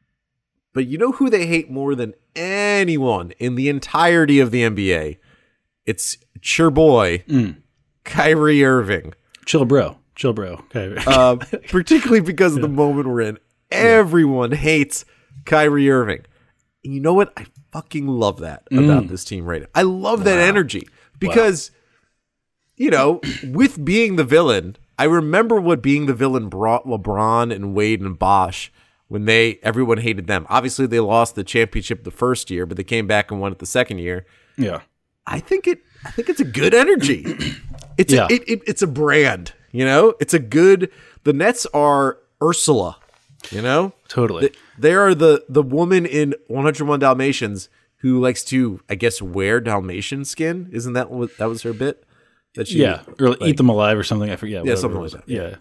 But you know who they hate more than anyone in the entirety of the N B A? It's your boy, mm. Kyrie Irving. Chill, bro. Chill, bro. Kyrie. uh, particularly because of the moment we're in. Everyone yeah. hates Kyrie Irving. And you know what? I fucking love that mm. about this team right now. I love wow. that energy because, wow. you know, with being the villain, I remember what being the villain brought LeBron and Wade and Bosh when they everyone hated them. Obviously, they lost the championship the first year, but they came back and won it the second year. Yeah. I think it. I think it's a good energy. It's yeah. a, it, it, it's a brand, you know. It's a good. The Nets are Ursula, you know. Totally. They, they are the the woman in one oh one Dalmatians who likes to, I guess, wear Dalmatian skin. Isn't that what that was her bit? That she yeah, or like, eat them alive or something. I forget. Yeah, something like that. Yeah.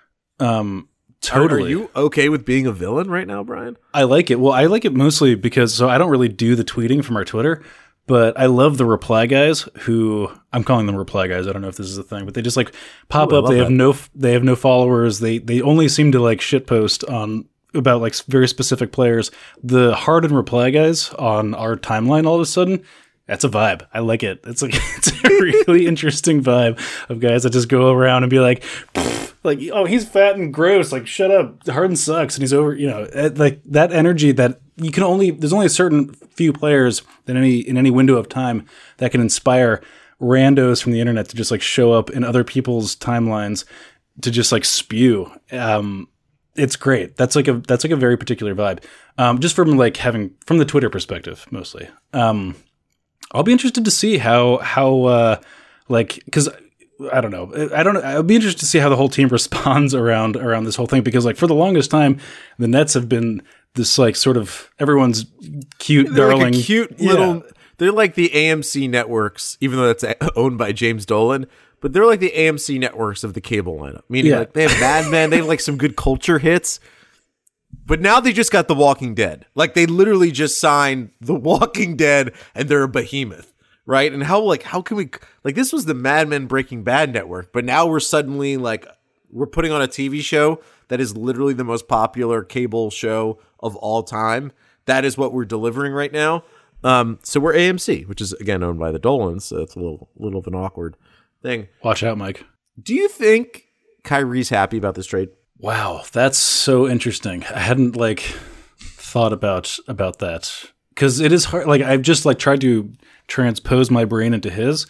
Um. Totally. Are, are you okay with being a villain right now, Brian? I like it. Well, I like it mostly because so I don't really do the tweeting from our Twitter. But I love the reply guys who I'm calling them reply guys. I don't know if this is a thing, but they just like pop Ooh, up. They have that. no, they have no followers. They, they only seem to like shitpost on about like very specific players. The Harden reply guys on our timeline, all of a sudden, that's a vibe. I like it. It's like, it's a really interesting vibe of guys that just go around and be like, like, oh, he's fat and gross. Like, shut up. Harden sucks. And he's over, you know, like that energy that you can only, there's only a certain few players that any, in any window of time that can inspire randos from the internet to just like show up in other people's timelines to just like spew. Um, it's great. That's like a, that's like a very particular vibe. Um, just from like having, from the Twitter perspective, mostly. Um, I'll be interested to see how, how, uh, like, cause I don't know. I don't know. I'll be interested to see how the whole team responds around, around this whole thing, because like for the longest time, the Nets have been this like sort of everyone's cute, they're darling, like a cute little, yeah. They're like the A M C networks, even though that's owned by James Dolan, but they're like the A M C networks of the cable lineup. Meaning yeah. like they have Mad Men, they have like some good culture hits. But now they just got The Walking Dead. Like they literally just signed The Walking Dead and they're a behemoth, right? And how like how can we like this was the Mad Men Breaking Bad network, but now we're suddenly like we're putting on a T V show that is literally the most popular cable show of all time. That is what we're delivering right now. Um, so we're A M C, which is again owned by the Dolans, so it's a little little of an awkward thing. Watch out, Mike. Do you think Kyrie's happy about this trade? Wow, that's so interesting. I hadn't like thought about about that because it is hard. Like I've just like tried to transpose my brain into his,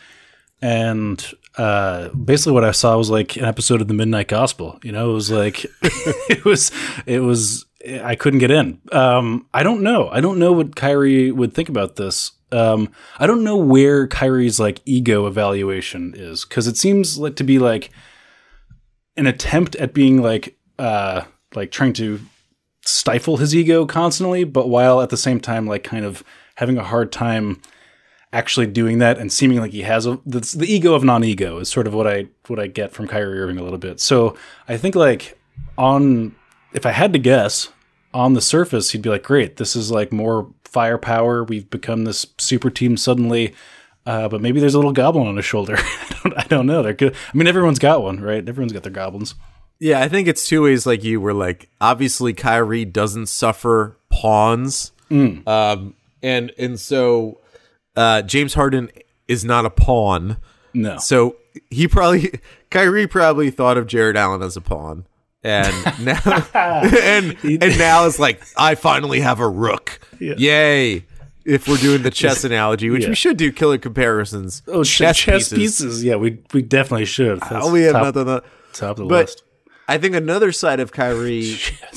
and uh, basically what I saw was like an episode of the Midnight Gospel. You know, it was like it was it was I couldn't get in. Um, I don't know. I don't know what Kyrie would think about this. Um, I don't know where Kyrie's like ego evaluation is because it seems like to be like an attempt at being like uh like trying to stifle his ego constantly, but while at the same time, like kind of having a hard time actually doing that and seeming like he has a the, the ego of non-ego is sort of what I what I get from Kyrie Irving a little bit. So I think like on if I had to guess on the surface, he'd be like, great, this is like more firepower. We've become this super team suddenly. Uh, but maybe there's a little goblin on his shoulder. I, don't, I don't know. They're good. I mean, everyone's got one, right? Everyone's got their goblins. Yeah, I think it's two ways like you were like, obviously Kyrie doesn't suffer pawns. Mm. Um, and and so uh, James Harden is not a pawn. No. So he probably, Kyrie probably thought of Jared Allen as a pawn. And now, and, and now it's like, I finally have a rook. Yeah. Yay. If we're doing the chess analogy, which yeah. we should do killer comparisons. Oh, chess, chess pieces. pieces. Yeah, we we definitely should. That's oh, we have top, nothing. To, top of the but list. I think another side of Kyrie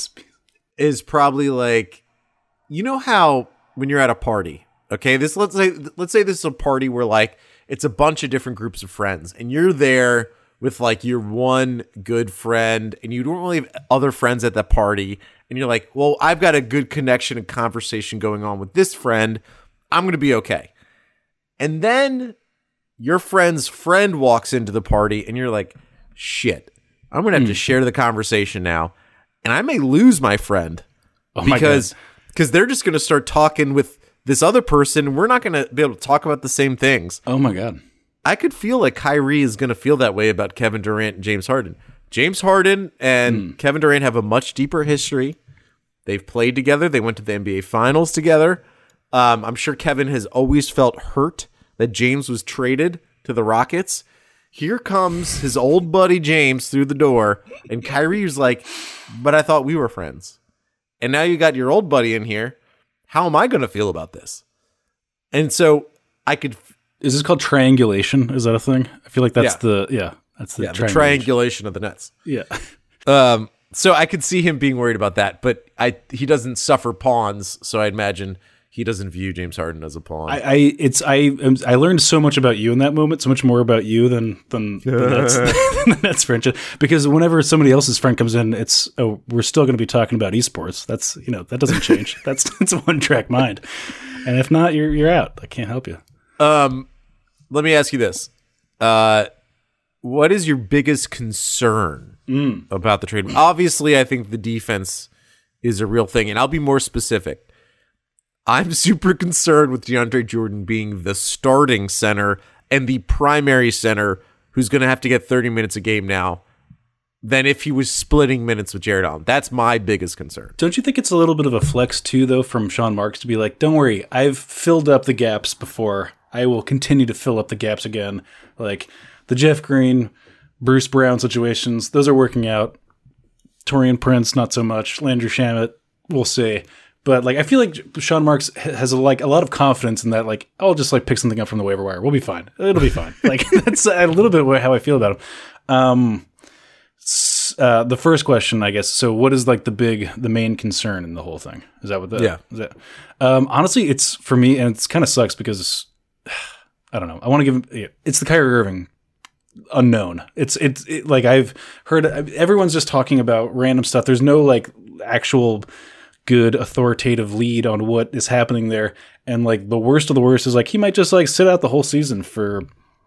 is probably like, you know how when you're at a party, okay, this let's say let's say this is a party where like it's a bunch of different groups of friends, and you're there with like your one good friend, and you don't really have other friends at that party. And you're like, well, I've got a good connection and conversation going on with this friend. I'm going to be okay. And then your friend's friend walks into the party and you're like, shit, I'm going to have mm. to share the conversation now. And I may lose my friend oh because because they're just going to start talking with this other person. And we're not going to be able to talk about the same things. Oh, my God. I could feel like Kyrie is going to feel that way about Kevin Durant and James Harden. James Harden and mm. Kevin Durant have a much deeper history. They've played together. They went to the N B A Finals together. Um, I'm sure Kevin has always felt hurt that James was traded to the Rockets. Here comes his old buddy James through the door, and Kyrie's like, but I thought we were friends. And now you got your old buddy in here. How am I going to feel about this? And so I could... Is this called triangulation? Is that a thing? I feel like that's yeah. the... Yeah. That's the, yeah, triangulation. the triangulation of the Nets. Yeah. Um, so I could see him being worried about that, but I he doesn't suffer pawns, so I imagine he doesn't view James Harden as a pawn. I, I it's I I learned so much about you in that moment, so much more about you than than the Nets, the Nets friendship. Because whenever somebody else's friend comes in, it's oh we're still going to be talking about esports. That's you know that doesn't change. That's it's a one track mind, and if not, you're you're out. I can't help you. Um, let me ask you this. Uh. What is your biggest concern mm. about the trade? Obviously, I think the defense is a real thing, and I'll be more specific. I'm super concerned with DeAndre Jordan being the starting center and the primary center who's going to have to get thirty minutes a game now than if he was splitting minutes with Jared Allen. That's my biggest concern. Don't you think it's a little bit of a flex, too, though, from Sean Marks to be like, don't worry, I've filled up the gaps before. I will continue to fill up the gaps again. Like... The Jeff Green, Bruce Brown situations, those are working out. Taurean Prince, not so much. Landry Shamet, we'll see. But like, I feel like Sean Marks has a, like a lot of confidence in that. Like, I'll just like pick something up from the waiver wire. We'll be fine. It'll be fine. Like that's a little bit how I feel about him. Um, uh, the first question, I guess. So, what is like the big, the main concern in the whole thing? Is that what the yeah? Is that, um, honestly, it's for me, and it's kind of sucks because I don't know. I want to give him. It's the Kyrie Irving. Unknown. It's it's it, like I've heard everyone's just talking about random stuff. There's no like actual good authoritative lead on what is happening there. And like the worst of the worst is like he might just like sit out the whole season for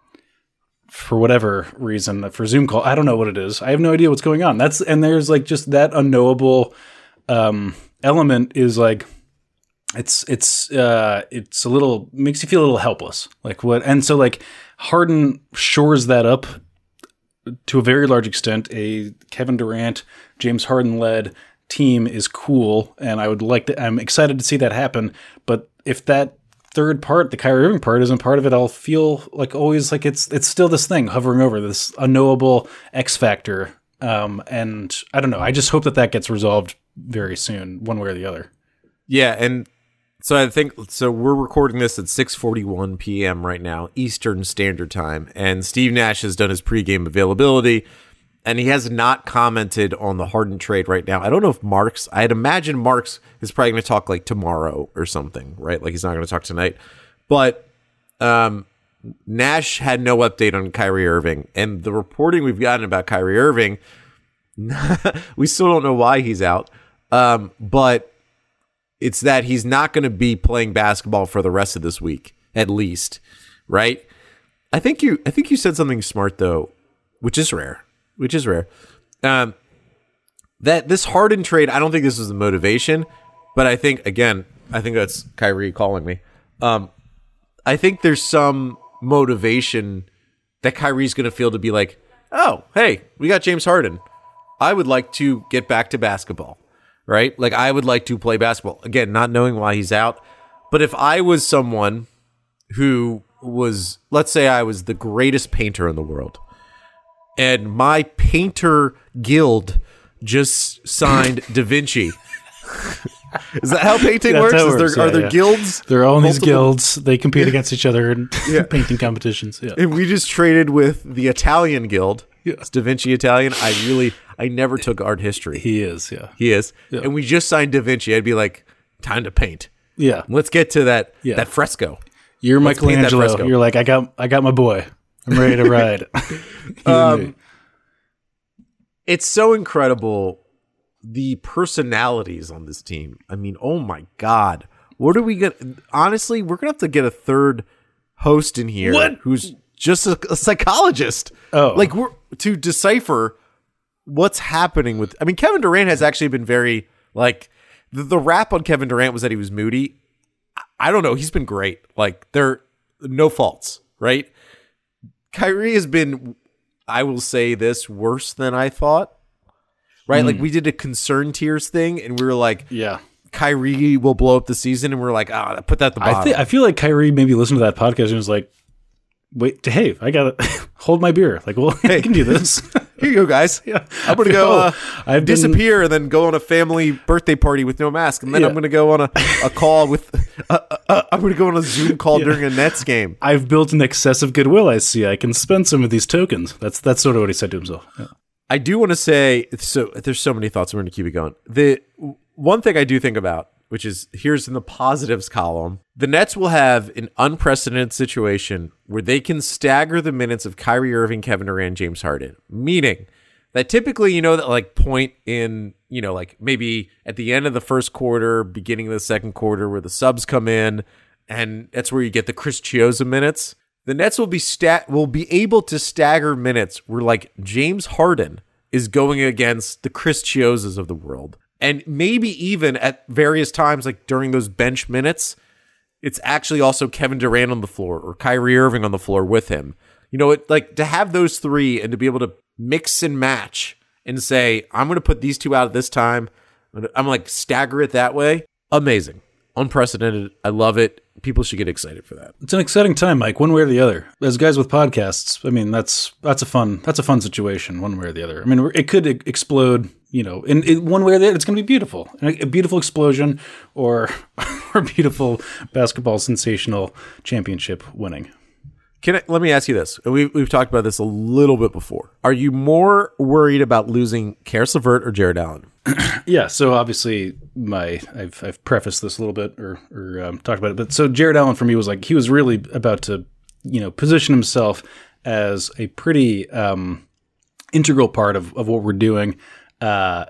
for whatever reason for Zoom call. I don't know what it is. I have no idea what's going on. That's and there's like just that unknowable um, element is like it's it's uh, it's a little makes you feel a little helpless. Like what and so like. Harden shores that up to a very large extent. A Kevin Durant, James Harden-led team is cool, and I would like to. I'm excited to see that happen. But if that third part, the Kyrie Irving part, isn't part of it, I'll feel like always like it's it's still this thing hovering over this unknowable X factor. Um, and I don't know. I just hope that that gets resolved very soon, one way or the other. Yeah, and. So I think so. We're recording this at six forty-one p.m. right now, Eastern Standard Time, and Steve Nash has done his pregame availability, and he has not commented on the Harden trade right now. I don't know if Marks. I'd imagine Marks is probably going to talk like tomorrow or something, right? Like he's not going to talk tonight. But um, Nash had no update on Kyrie Irving, and the reporting we've gotten about Kyrie Irving, we still don't know why he's out. Um, but it's that he's not going to be playing basketball for the rest of this week, at least, right? I think you I think you said something smart though, which is rare, which is rare. Um, that this Harden trade, I don't think this was the motivation, but I think, again, I think that's Kyrie calling me. Um, I think there's some motivation that Kyrie's going to feel to be like, oh, hey, we got James Harden. I would like to get back to basketball, right? Like, I would like to play basketball. Again, not knowing why he's out. But if I was someone who was, let's say I was the greatest painter in the world, and my painter guild just signed Da Vinci. Is that how painting That's works? how it Is there, works, are yeah, there yeah. guilds? There are all these Multiple- guilds. They compete against each other in Yeah. painting competitions. Yeah. And we just traded with the Italian guild. Yeah. It's Da Vinci Italian. I really, I never took art history. He is, yeah. He is. Yeah. And we just signed Da Vinci. I'd be like, time to paint. Yeah. Let's get to that Yeah. that fresco. You're Let's paint that Michelangelo. fresco. You're like, I got I got my boy. I'm ready to ride. Um, It's so incredible, the personalities on this team. I mean, oh my God. What are we going to... Honestly, we're going to have to get a third host in here What? who's just a, a psychologist. Oh. Like, we're to decipher what's happening with... I mean, Kevin Durant has actually been very, like... The, the rap on Kevin Durant was that he was moody. I, I don't know. He's been great. Like, there... No faults, right? Kyrie has been... I will say this, worse than I thought. Right? Mm. Like, we did a concern tiers thing, and we were like, yeah. Kyrie will blow up the season, and we're like, ah, oh, put that at the bottom. I, th- I feel like Kyrie maybe listened to that podcast and was like, wait, hey, I got to hold my beer. Like, well, hey, I can do this. Here you go, guys. Yeah. I'm going to go uh, I've disappear been... and then go on a family birthday party with no mask. And then yeah. I'm going to go on a, a call with, uh, uh, I'm going to go on a Zoom call yeah. during a Nets game. I've built an excessive goodwill, I see. I can spend some of these tokens. That's that's sort of what he said to himself. Yeah. I do want to say, so there's so many thoughts. I'm going to keep it going. The one thing I do think about, which is here's in the positives column, the Nets will have an unprecedented situation where they can stagger the minutes of Kyrie Irving, Kevin Durant, James Harden. Meaning that typically, you know, that like point in, you know, like maybe at the end of the first quarter, beginning of the second quarter where the subs come in, and that's where you get the Chris Chiozza minutes. The Nets will be stat will be able to stagger minutes where like James Harden is going against the Chris Chiozzas of the world. And maybe even at various times, like during those bench minutes, it's actually also Kevin Durant on the floor or Kyrie Irving on the floor with him. You know, it, like to have those three and to be able to mix and match and say, I'm going to put these two out at this time. I'm, gonna, I'm like stagger it that way. Amazing. Unprecedented. I love it. People should get excited for that. It's an exciting time, Mike, one way or the other. As guys with podcasts, I mean, that's that's a fun that's a fun situation, one way or the other. I mean, it could explode, you know, in, in one way or the other. It's going to be beautiful, a beautiful explosion, or or beautiful basketball sensational championship winning. Can I, let me ask you this? We've we've talked about this a little bit before. Are you more worried about losing Karis LeVert or Jared Allen? Yeah, so obviously my I've I've prefaced this a little bit or or um, talked about it, but so Jared Allen for me was like he was really about to, you know, position himself as a pretty um, integral part of, of what we're doing. Uh,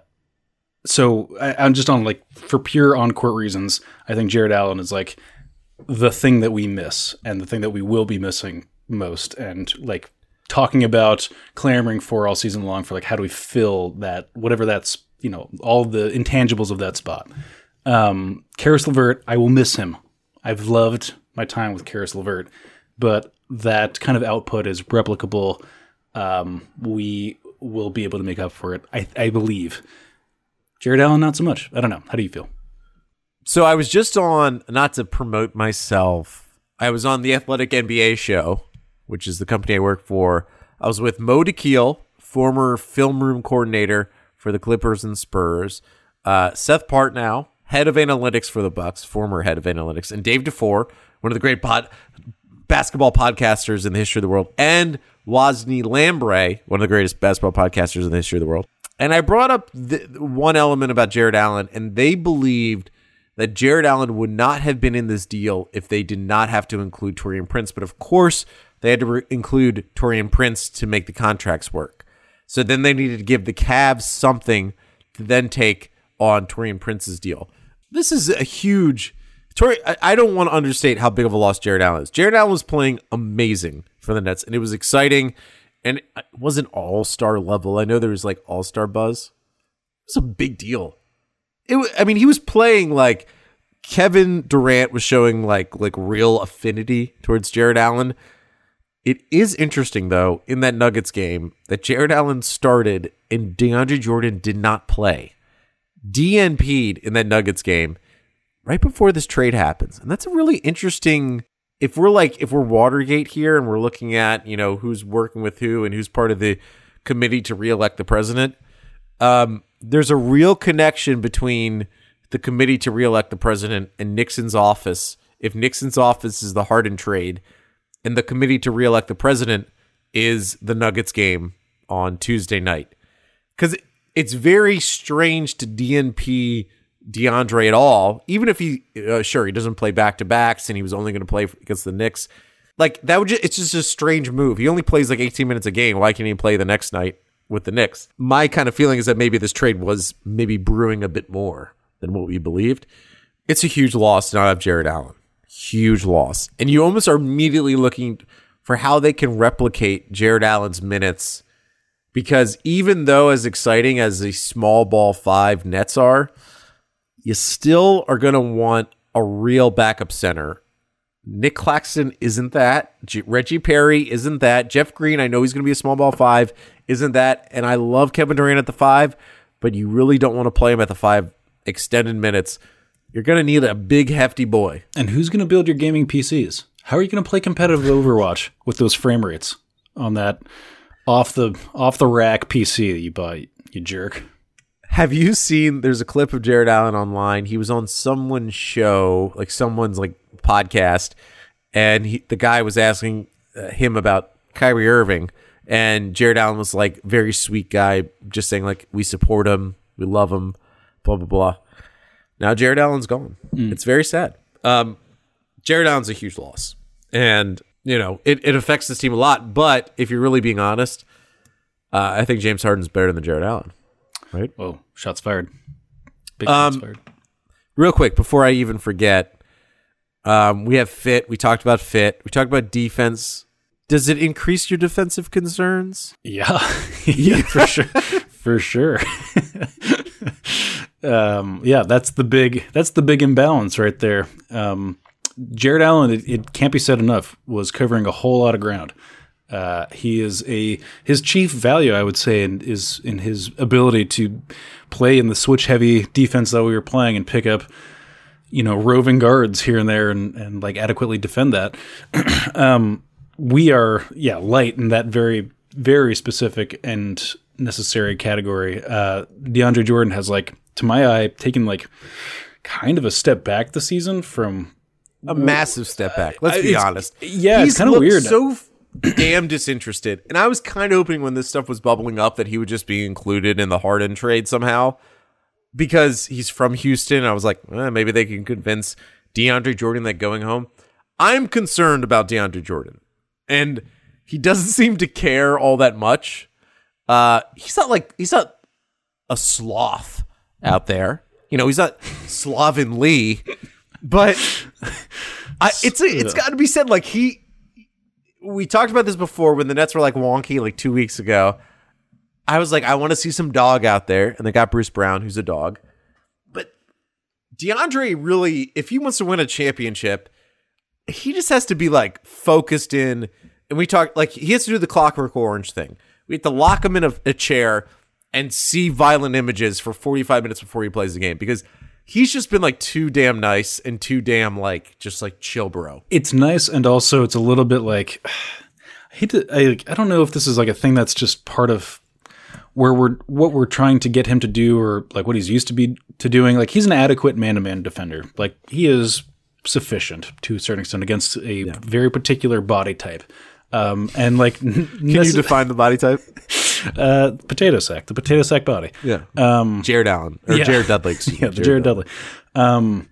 so I, I'm just on like for pure on court reasons. I think Jared Allen is like the thing that we miss and the thing that we will be missing most, and like talking about clamoring for all season long for like how do we fill that whatever that's. You know, all the intangibles of that spot. Um, Karis LeVert, I will miss him. I've loved my time with Karis LeVert, but that kind of output is replicable. Um, we will be able to make up for it, I, I believe. Jared Allen, not so much. I don't know. How do you feel? So I was just on, not to promote myself, I was on the Athletic N B A show, which is the company I work for. I was with Mo DeKeel, former film room coordinator for the Clippers and Spurs, uh, Seth Partnow, head of analytics for the Bucks, former head of analytics, and Dave DeFore, one of the great pod, basketball podcasters in the history of the world, and Wozni Lambre, one of the greatest basketball podcasters in the history of the world. And I brought up the, one element about Jared Allen, and they believed that Jared Allen would not have been in this deal if they did not have to include Taurean Prince. But of course, they had to re- include Taurean Prince to make the contracts work. So then they needed to give the Cavs something to then take on Taurean Prince's deal. This is a huge. Tori, I, I don't want to understate how big of a loss Jared Allen is. Jared Allen was playing amazing for the Nets, and it was exciting, and it wasn't all-star level. I know there was like all-star buzz. It was a big deal. It. Was, I mean, he was playing like Kevin Durant was showing like like real affinity towards Jared Allen. It is interesting, though, in that Nuggets game that Jared Allen started and DeAndre Jordan did not play. D N P'd in that Nuggets game right before this trade happens. And that's a really interesting, if we're like, if we're Watergate here and we're looking at, you know, who's working with who and who's part of the committee to reelect the president, um, there's a real connection between the committee to reelect the president and Nixon's office. If Nixon's office is the Harden trade and the committee to reelect the president is the Nuggets game on Tuesday night. Because it's very strange to D N P DeAndre at all, even if he, uh, sure, he doesn't play back-to-backs and he was only going to play against the Knicks. Like, that would just, it's just a strange move. He only plays like eighteen minutes a game. Why can't he play the next night with the Knicks? My kind of feeling is that maybe this trade was maybe brewing a bit more than what we believed. It's a huge loss to not have Jared Allen. Huge loss. And you almost are immediately looking for how they can replicate Jared Allen's minutes, because even though as exciting as the small ball five Nets are, you still are going to want a real backup center. Nick Claxton isn't that. G- Reggie Perry isn't that. Jeff Green, I know he's going to be a small ball five, isn't that. And I love Kevin Durant at the five, but you really don't want to play him at the five extended minutes. You're going to need a big, hefty boy. And who's going to build your gaming P Cs? How are you going to play competitive Overwatch with those frame rates on that off the off the rack P C that you bought, you jerk? Have you seen, there's a clip of Jared Allen online. He was on someone's show, like someone's like podcast, and he, the guy was asking uh, him about Kyrie Irving, and Jared Allen was like, very sweet guy, just saying like, we support him, we love him, blah, blah, blah. Now Jared Allen's gone. Mm. It's very sad. Um, Jared Allen's a huge loss, and you know, it, it affects this team a lot, but if you're really being honest, uh, I think James Harden's better than Jared Allen. Right? Whoa, shots fired. Big um, shots fired. Real quick, before I even forget, um, we have fit. We talked about fit. We talked about defense. Does it increase your defensive concerns? Yeah. Yeah, for sure. For sure. um, yeah, that's the big that's the big imbalance right there. Um, Jared Allen, it, it can't be said enough, was covering a whole lot of ground. Uh, he is a his chief value, I would say, in, is in his ability to play in the switch heavy defense that we were playing and pick up, you know, roving guards here and there and, and like adequately defend that. um, we are, yeah, light in that very, very specific and necessary category. Uh, DeAndre Jordan has, like, to my eye, taken like kind of a step back this season from a massive step back. Let's uh, be it's, honest. Yeah, He's it's kind of weird. So damn disinterested, and I was kind of hoping when this stuff was bubbling up that he would just be included in the Harden trade somehow, because he's from Houston. I was like, eh, maybe they can convince DeAndre Jordan that going home. I'm concerned about DeAndre Jordan, and he doesn't seem to care all that much. Uh, he's not like he's not a sloth out there, you know. He's not slovenly, but I, it's a, it's got to be said. Like he. We talked about this before when the Nets were like wonky like two weeks ago. I was like, I want to see some dog out there. And they got Bruce Brown, who's a dog. But DeAndre really, if he wants to win a championship, he just has to be like focused in. And we talk like he has to do the Clockwork Orange thing. We have to lock him in a, a chair and see violent images for forty-five minutes before he plays the game, because he's just been like too damn nice and too damn like just like chill, bro. It's nice, and also it's a little bit like I hate to. I, I don't know if this is like a thing that's just part of where we're what we're trying to get him to do, or like what he's used to be to doing. Like he's an adequate man-to-man defender. Like he is sufficient to a certain extent against a yeah. very particular body type. Um, and like, can nece- you define the body type? Uh, potato sack, the potato sack body. Yeah. Um, Jared Allen or yeah. Jared Dudley. Excuse yeah, me, the Jared, Jared Dudley. Dudley. Um,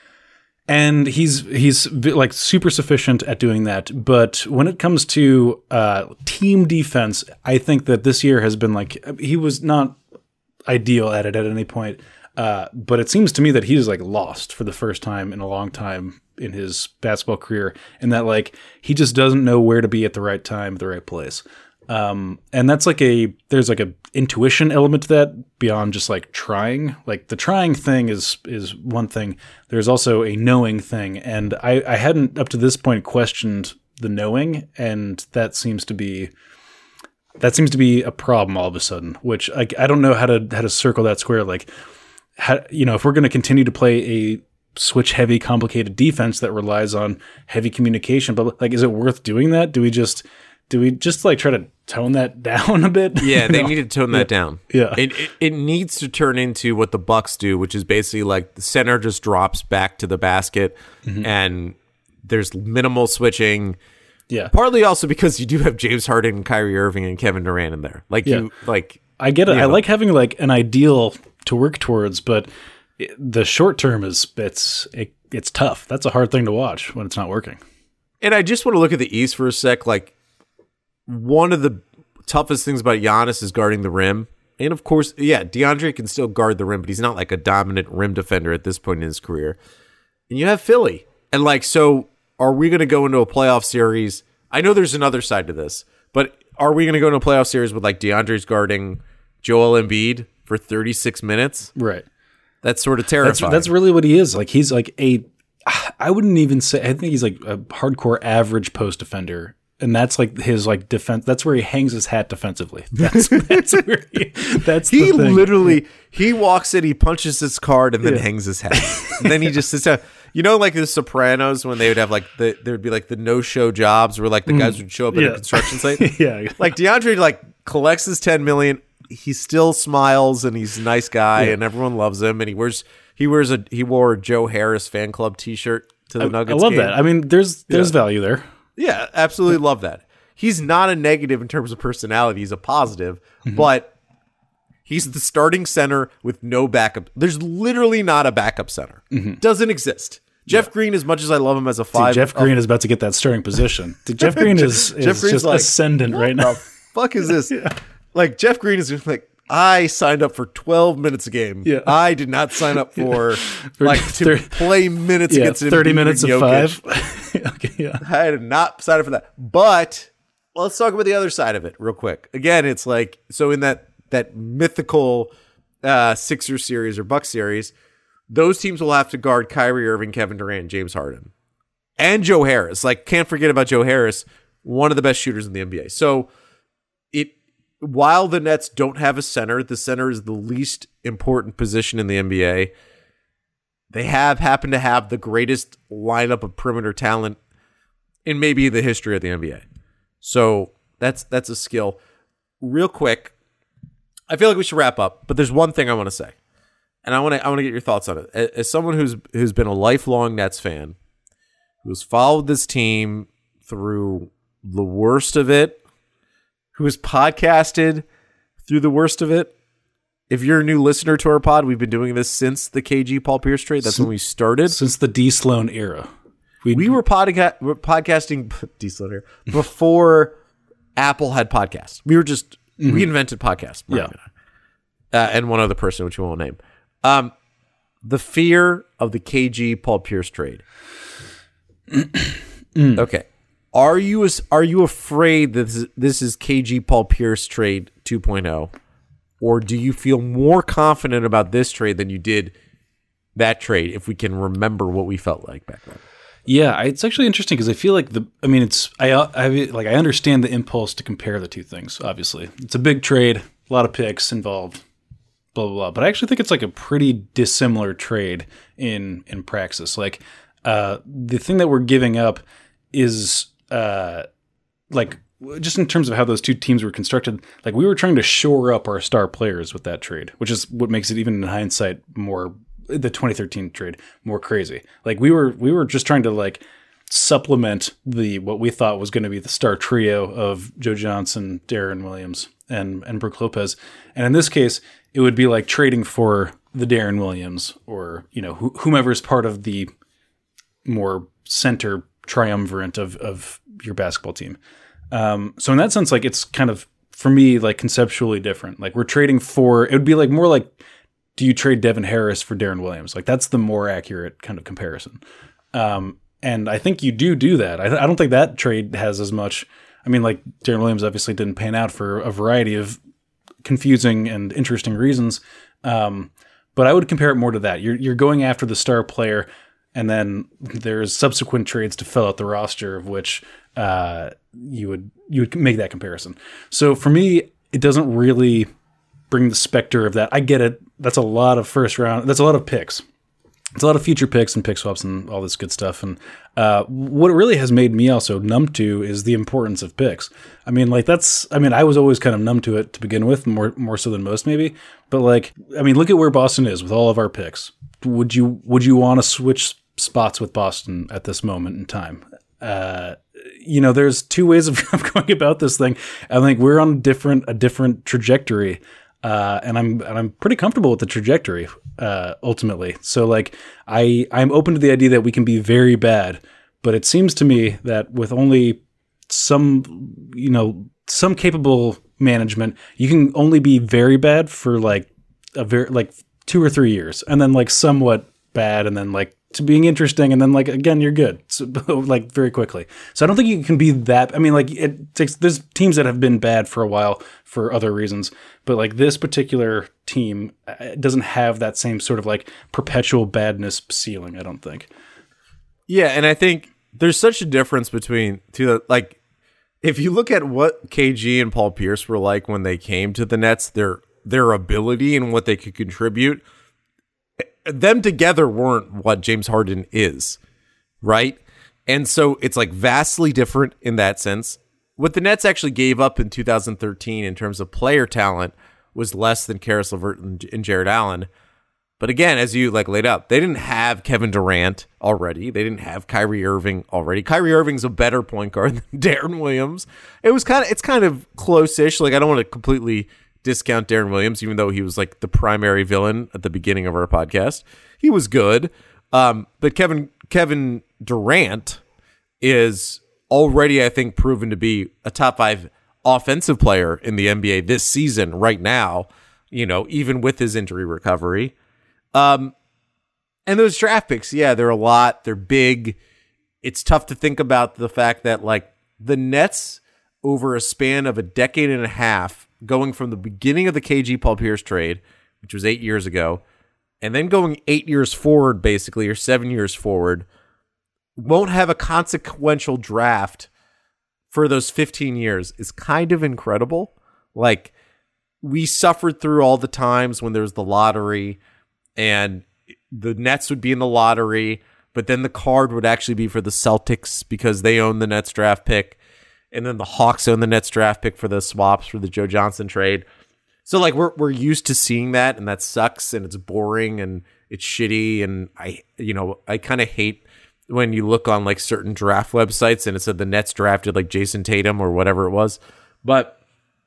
and he's he's like super sufficient at doing that. But when it comes to uh, team defense, I think that this year has been like he was not ideal at it at any point. Uh, but it seems to me that he's like lost for the first time in a long time in his basketball career, and that like he just doesn't know where to be at the right time, at the right place. Um, and that's like a, there's like a intuition element to that beyond just like trying. Like the trying thing is, is one thing. There's also a knowing thing. And I, I hadn't up to this point questioned the knowing. And that seems to be, that seems to be a problem all of a sudden, which I, I don't know how to, how to circle that square. Like, how, you know, if we're going to continue to play a switch heavy, complicated defense that relies on heavy communication, but like, is it worth doing that? Do we just, Do we just like try to tone that down a bit? Yeah, they know? need to tone that yeah. down. Yeah, it, it it needs to turn into what the Bucks do, which is basically like the center just drops back to the basket, mm-hmm. and there's minimal switching. Yeah, partly also because you do have James Harden, Kyrie Irving, and Kevin Durant in there. Like yeah. you, like I get it. You know. I like having like an ideal to work towards, but it, the short term is it's it, it's tough. That's a hard thing to watch when it's not working. And I just want to look at the East for a sec, like. One of the toughest things about Giannis is guarding the rim. And of course, yeah, DeAndre can still guard the rim, but he's not like a dominant rim defender at this point in his career. And you have Philly. And like, so are we going to go into a playoff series? I know there's another side to this, but are we going to go into a playoff series with like DeAndre's guarding Joel Embiid for thirty-six minutes? Right. That's sort of terrifying. That's, that's really what he is. Like, he's like a, I wouldn't even say, I think he's like a hardcore average post defender. And that's like his like defense. That's where he hangs his hat defensively. That's that's where he. That's he the thing. literally he walks in, he punches his card, and then yeah. hangs his hat. And then he just sits down. You know, like the Sopranos when they would have like the there would be like the no show jobs where like the guys would show up at yeah. a construction site. yeah, like DeAndre like collects his ten million. He still smiles and he's a nice guy yeah. and everyone loves him. And he wears he wears a he wore a Joe Harris fan club T-shirt to the I, Nuggets. I love game. that. I mean, there's there's yeah. value there. Yeah, absolutely love that. He's not a negative in terms of personality. He's a positive, mm-hmm. but he's the starting center with no backup. There's literally not a backup center. Mm-hmm. Doesn't exist. Jeff yeah. Green, as much as I love him as a five. Dude, Jeff Green uh, is about to get that starting position. Dude, Jeff Green is, is Jeff just like, ascendant right now. What the fuck is this? yeah. Like, Jeff Green is just like, I signed up for twelve minutes a game. Yeah. I did not sign up for, yeah. like, to thirty, play minutes yeah, against thirty minutes of Jokic. five. okay, yeah. I did not sign up for that. But let's talk about the other side of it real quick. Again, it's like, so in that that mythical uh, Sixers series or Bucks series, those teams will have to guard Kyrie Irving, Kevin Durant, James Harden, and Joe Harris. Like, can't forget about Joe Harris, one of the best shooters in the N B A. So it while the Nets don't have a center, the center is the least important position in the N B A. They have happened to have the greatest lineup of perimeter talent in maybe the history of the N B A. So that's that's a skill. Real quick, I feel like we should wrap up, but there's one thing I want to say, and I want to I want to get your thoughts on it. As someone who's who's been a lifelong Nets fan, who's followed this team through the worst of it, who has podcasted through the worst of it. If you're a new listener to our pod, we've been doing this since the K G Paul Pierce trade. That's since, when we started. Since the D Sloan era. We, we were podca- we're podcasting D Sloan era before Apple had podcasts. We were just, mm-hmm. we invented podcasts. Yeah. Uh, and one other person, which we won't name. Um, the fear of the K G Paul Pierce trade. mm. Okay. Are you are you afraid that this is, this is K G Paul Pierce trade two point oh? Or do you feel more confident about this trade than you did that trade, if we can remember what we felt like back then? Yeah, it's actually interesting because I feel like the. I mean, it's I, I like I understand the impulse to compare the two things. Obviously, it's a big trade, a lot of picks involved, blah blah blah. But I actually think it's like a pretty dissimilar trade in in praxis. Like uh, the thing that we're giving up is uh, like. Just in terms of how those two teams were constructed, like we were trying to shore up our star players with that trade, which is what makes it, even in hindsight, more the twenty thirteen trade more crazy. Like we were, we were just trying to like supplement the what we thought was going to be the star trio of Joe Johnson, Deron Williams, and and Brook Lopez. And in this case, it would be like trading for the Deron Williams or you know wh- whomever is part of the more center triumvirate of of your basketball team. Um, so in that sense, like it's kind of, for me, like conceptually different. Like we're trading for, it would be like more like do you trade Devin Harris for Darren Williams? Like that's the more accurate kind of comparison. Um, and I think you do do that. I, th- I don't think that trade has as much. I mean, like Darren Williams obviously didn't pan out for a variety of confusing and interesting reasons. Um, but I would compare it more to that. You're you're going after the star player, and then there's subsequent trades to fill out the roster, of which uh, you would you would make that comparison. So for me, it doesn't really bring the specter of that. I get it. That's a lot of first round. That's a lot of picks. It's a lot of future picks and pick swaps and all this good stuff. And uh, what it really has made me also numb to is the importance of picks. I mean, like that's, I mean, I was always kind of numb to it to begin with, more more so than most maybe. But like, I mean, look at where Boston is with all of our picks. Would you would you want to switch spots with Boston at this moment in time? Uh, you know, there's two ways of going about this thing. I think we're on a different a different trajectory. Uh, and I'm and I'm pretty comfortable with the trajectory uh, ultimately. So like I I'm open to the idea that we can be very bad, but it seems to me that with only some you know some capable management, you can only be very bad for like a very like two or three years, and then like somewhat bad, and then like to being interesting, and then like again you're good, so, like very quickly. So I don't think you can be that. I mean, like it takes. There's teams that have been bad for a while for other reasons, but like this particular team doesn't have that same sort of like perpetual badness ceiling. I don't think. Yeah, and I think there's such a difference between two. Like, if you look at what K G and Paul Pierce were like when they came to the Nets, their their ability and what they could contribute. Them together weren't what James Harden is, right? And so it's like vastly different in that sense. What the Nets actually gave up in two thousand thirteen in terms of player talent was less than Karis LeVert and, and Jared Allen. But again, as you like laid out, they didn't have Kevin Durant already. They didn't have Kyrie Irving already. Kyrie Irving's a better point guard than Darren Williams. It was kind of it's kind of close-ish. Like I don't want to completely discount Darren Williams, even though he was like the primary villain at the beginning of our podcast. He was good. Um, but Kevin Kevin Durant is already, I think, proven to be a top five offensive player in the N B A this season right now, you know, even with his injury recovery. Um, and those draft picks, yeah, they're a lot. They're big. It's tough to think about the fact that like the Nets over a span of a decade and a half, going from the beginning of the K G Paul Pierce trade, which was eight years ago, and then going eight years forward, basically, or seven years forward, won't have a consequential draft for those fifteen years is kind of incredible. Like, we suffered through all the times when there was the lottery, and the Nets would be in the lottery, but then the card would actually be for the Celtics because they own the Nets draft pick. And then the Hawks own the Nets draft pick for the swaps for the Joe Johnson trade. So like we're we're used to seeing that, and that sucks, and it's boring, and it's shitty, and I you know I kind of hate when you look on like certain draft websites and it said the Nets drafted like Jason Tatum or whatever it was. But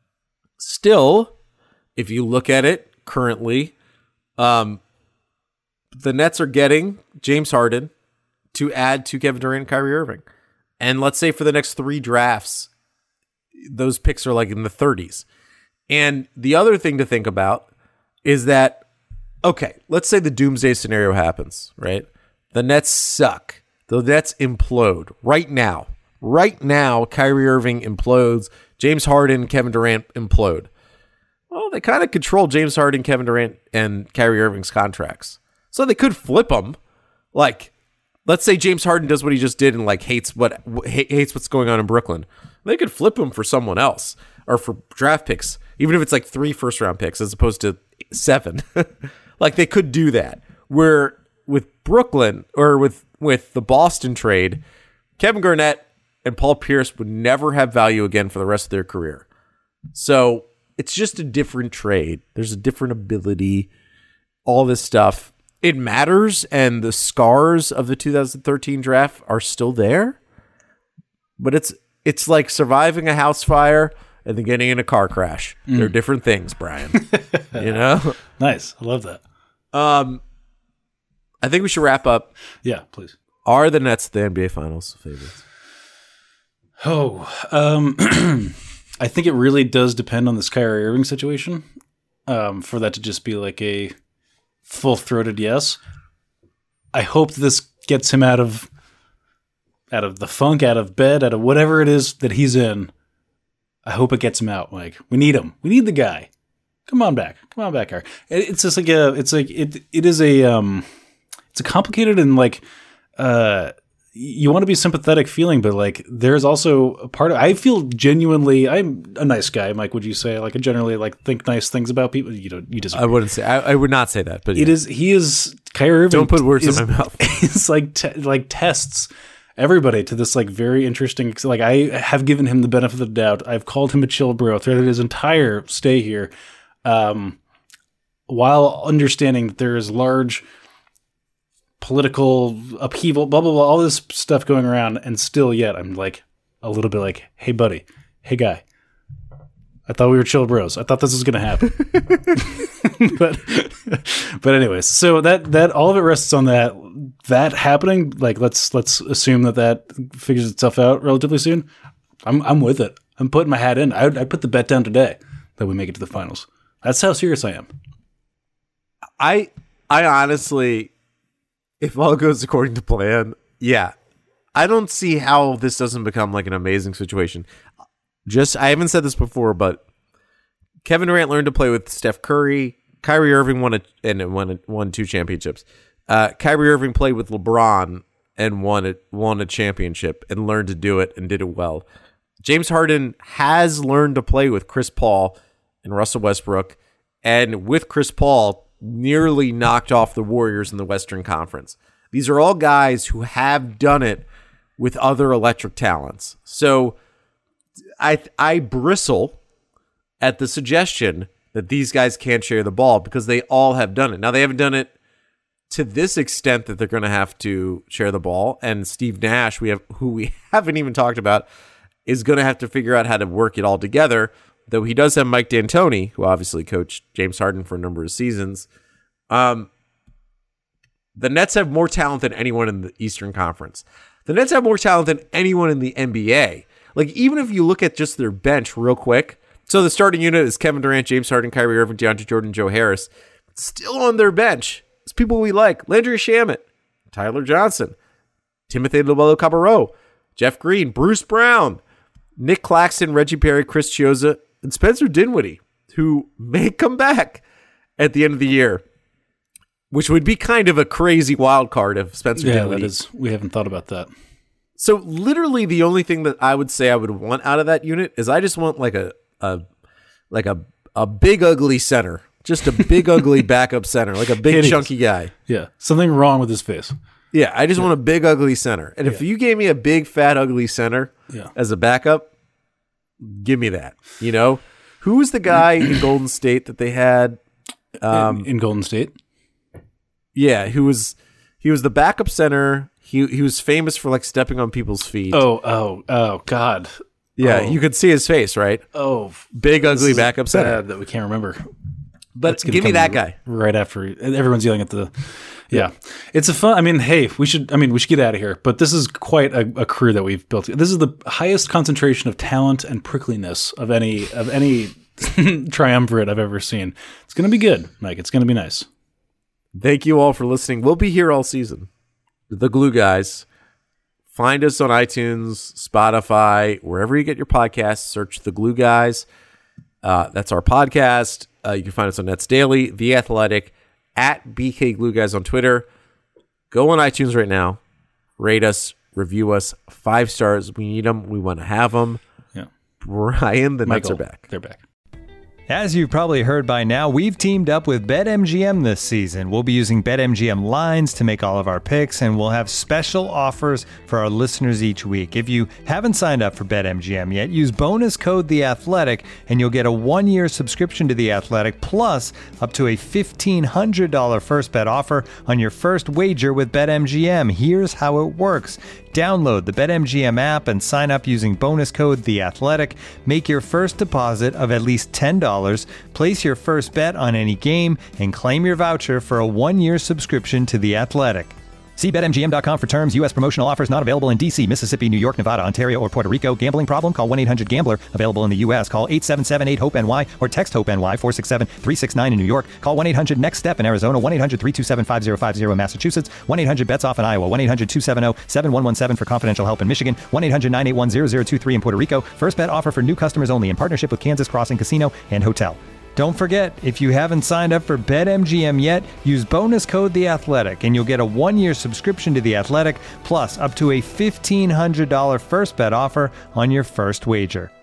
still, if you look at it currently, um, the Nets are getting James Harden to add to Kevin Durant and Kyrie Irving. And let's say for the next three drafts, those picks are like in the thirties. And the other thing to think about is that, okay, let's say the doomsday scenario happens, right? The Nets suck. The Nets implode right now. Right now, Kyrie Irving implodes. James Harden, Kevin Durant implode. Well, they kind of control James Harden, Kevin Durant, and Kyrie Irving's contracts. So they could flip them. Like, let's say James Harden does what he just did and like hates what hates what's going on in Brooklyn. They could flip him for someone else or for draft picks, even if it's like three first round picks as opposed to seven. Like they could do that. Where with Brooklyn or with with the Boston trade, Kevin Garnett and Paul Pierce would never have value again for the rest of their career. So it's just a different trade. There's a different ability. All this stuff. It matters, and the scars of the two thousand thirteen draft are still there. But it's it's like surviving a house fire and then getting in a car crash. Mm. They're different things, Brian. You know? Nice. I love that. Um, I think we should wrap up. Yeah, please. Are the Nets the N B A Finals favorites? Oh, um, I think it really does depend on this Kyrie Irving situation um, for that to just be like a full-throated yes. I hope this gets him out of out of the funk, out of bed, out of whatever it is that he's in. I hope it gets him out, Mike. We need him. We need the guy. Come on back. Come on back, Harry. It's just like a. It's like it. It is a. Um, it's a complicated and like. Uh, you want to be sympathetic feeling, but like there's also a part of. I feel genuinely. I'm a nice guy, Mike. Would you say? Like I generally like think nice things about people. You don't. You disagree. I wouldn't say. I, I would not say that. But it yeah. is. He is. Kyrie Irving. Don't put words is, in my mouth. It's like te- like tests everybody to this like very interesting. Like I have given him the benefit of the doubt. I've called him a chill bro throughout his entire stay here. Um, while understanding that there is large political upheaval, blah, blah, blah, all this stuff going around, and still yet I'm like a little bit like, hey buddy, hey guy, I thought we were chill bros. I thought this was going to happen. but, but anyways, so that, that all of it rests on that, that happening. Like, let's, let's assume that that figures itself out relatively soon. I'm, I'm with it. I'm putting my hat in. I I put the bet down today that we make it to the finals. That's how serious I am. I I honestly, if all goes according to plan, yeah, I don't see how this doesn't become like an amazing situation. Just I haven't said this before, but Kevin Durant learned to play with Steph Curry. Kyrie Irving won a, and won a, won two championships. Uh, Kyrie Irving played with LeBron and won a, won a championship and learned to do it and did it well. James Harden has learned to play with Chris Paul and Russell Westbrook, and with Chris Paul, nearly knocked off the Warriors in the Western Conference. These are all guys who have done it with other electric talents. So I I bristle at the suggestion that these guys can't share the ball because they all have done it. Now, they haven't done it to this extent that they're going to have to share the ball, and Steve Nash, we have who we haven't even talked about, is going to have to figure out how to work it all together. Though he does have Mike D'Antoni, who obviously coached James Harden for a number of seasons. Um, the Nets have more talent than anyone in the Eastern Conference. The Nets have more talent than anyone in the N B A. Like, even if you look at just their bench real quick, so the starting unit is Kevin Durant, James Harden, Kyrie Irving, DeAndre Jordan, Joe Harris. Still on their bench, it's people we like. Landry Shamet, Tyler Johnson, Timothy Luwawu-Cabarrot, Jeff Green, Bruce Brown, Nick Claxton, Reggie Perry, Chris Chiozza, and Spencer Dinwiddie, who may come back at the end of the year, which would be kind of a crazy wild card if Spencer yeah, Dinwiddie. that is. We haven't thought about that. So literally the only thing that I would say I would want out of that unit is I just want like a, a like a, a big ugly center, just a big ugly backup center, like a big Hideous. chunky guy. Yeah, something wrong with his face. Yeah, I just yeah. want a big ugly center. And if yeah. you gave me a big fat ugly center yeah. as a backup, give me that. You know, who was the guy in Golden State that they had um, in, in Golden State? Yeah, who was he was the backup center. He he was famous for like stepping on people's feet. Oh oh oh God. Yeah, oh. you could see his face, right? Oh, big ugly backup center that we can't remember. But give me that guy right after everyone's yelling at the. Yeah, it's a fun. I mean, hey, we should. I mean, we should get out of here. But this is quite a, a crew that we've built. This is the highest concentration of talent and prickliness of any of any triumvirate I've ever seen. It's going to be good, Mike. It's going to be nice. Thank you all for listening. We'll be here all season. The Glue Guys. Find us on iTunes, Spotify, wherever you get your podcasts. Search The Glue Guys. Uh, that's our podcast. Uh, you can find us on Nets Daily, The Athletic, at B K Glue Guys on Twitter. Go on iTunes right now. Rate us, review us, five stars. We need them. We want to have them. Yeah. Brian, the Michael, Nets are back. They're back. As you've probably heard by now, we've teamed up with BetMGM this season. We'll be using BetMGM lines to make all of our picks, and we'll have special offers for our listeners each week. If you haven't signed up for BetMGM yet, use bonus code The Athletic, and you'll get a one-year subscription to The Athletic, plus up to a fifteen hundred dollars first bet offer on your first wager with BetMGM. Here's how it works. Download the BetMGM app and sign up using bonus code The Athletic. Make your first deposit of at least ten dollars, place your first bet on any game, and claim your voucher for a one-year subscription to The Athletic. See Bet M G M dot com for terms. U S promotional offers not available in D C, Mississippi, New York, Nevada, Ontario, or Puerto Rico. Gambling problem? Call one eight hundred gambler. Available in the U S. Call eight seven seven eight hope N Y or text HOPE-NY four six seven three six nine in New York. Call one eight hundred next step in Arizona. one eight hundred three two seven five zero five zero in Massachusetts. one eight hundred bets off in Iowa. one eight hundred two seven zero seven one one seven for confidential help in Michigan. one eight hundred nine eight one zero zero two three in Puerto Rico. First bet offer for new customers only in partnership with Kansas Crossing Casino and Hotel. Don't forget, if you haven't signed up for BetMGM yet, use bonus code The Athletic, and you'll get a one-year subscription to The Athletic, plus up to a fifteen hundred dollars first bet offer on your first wager.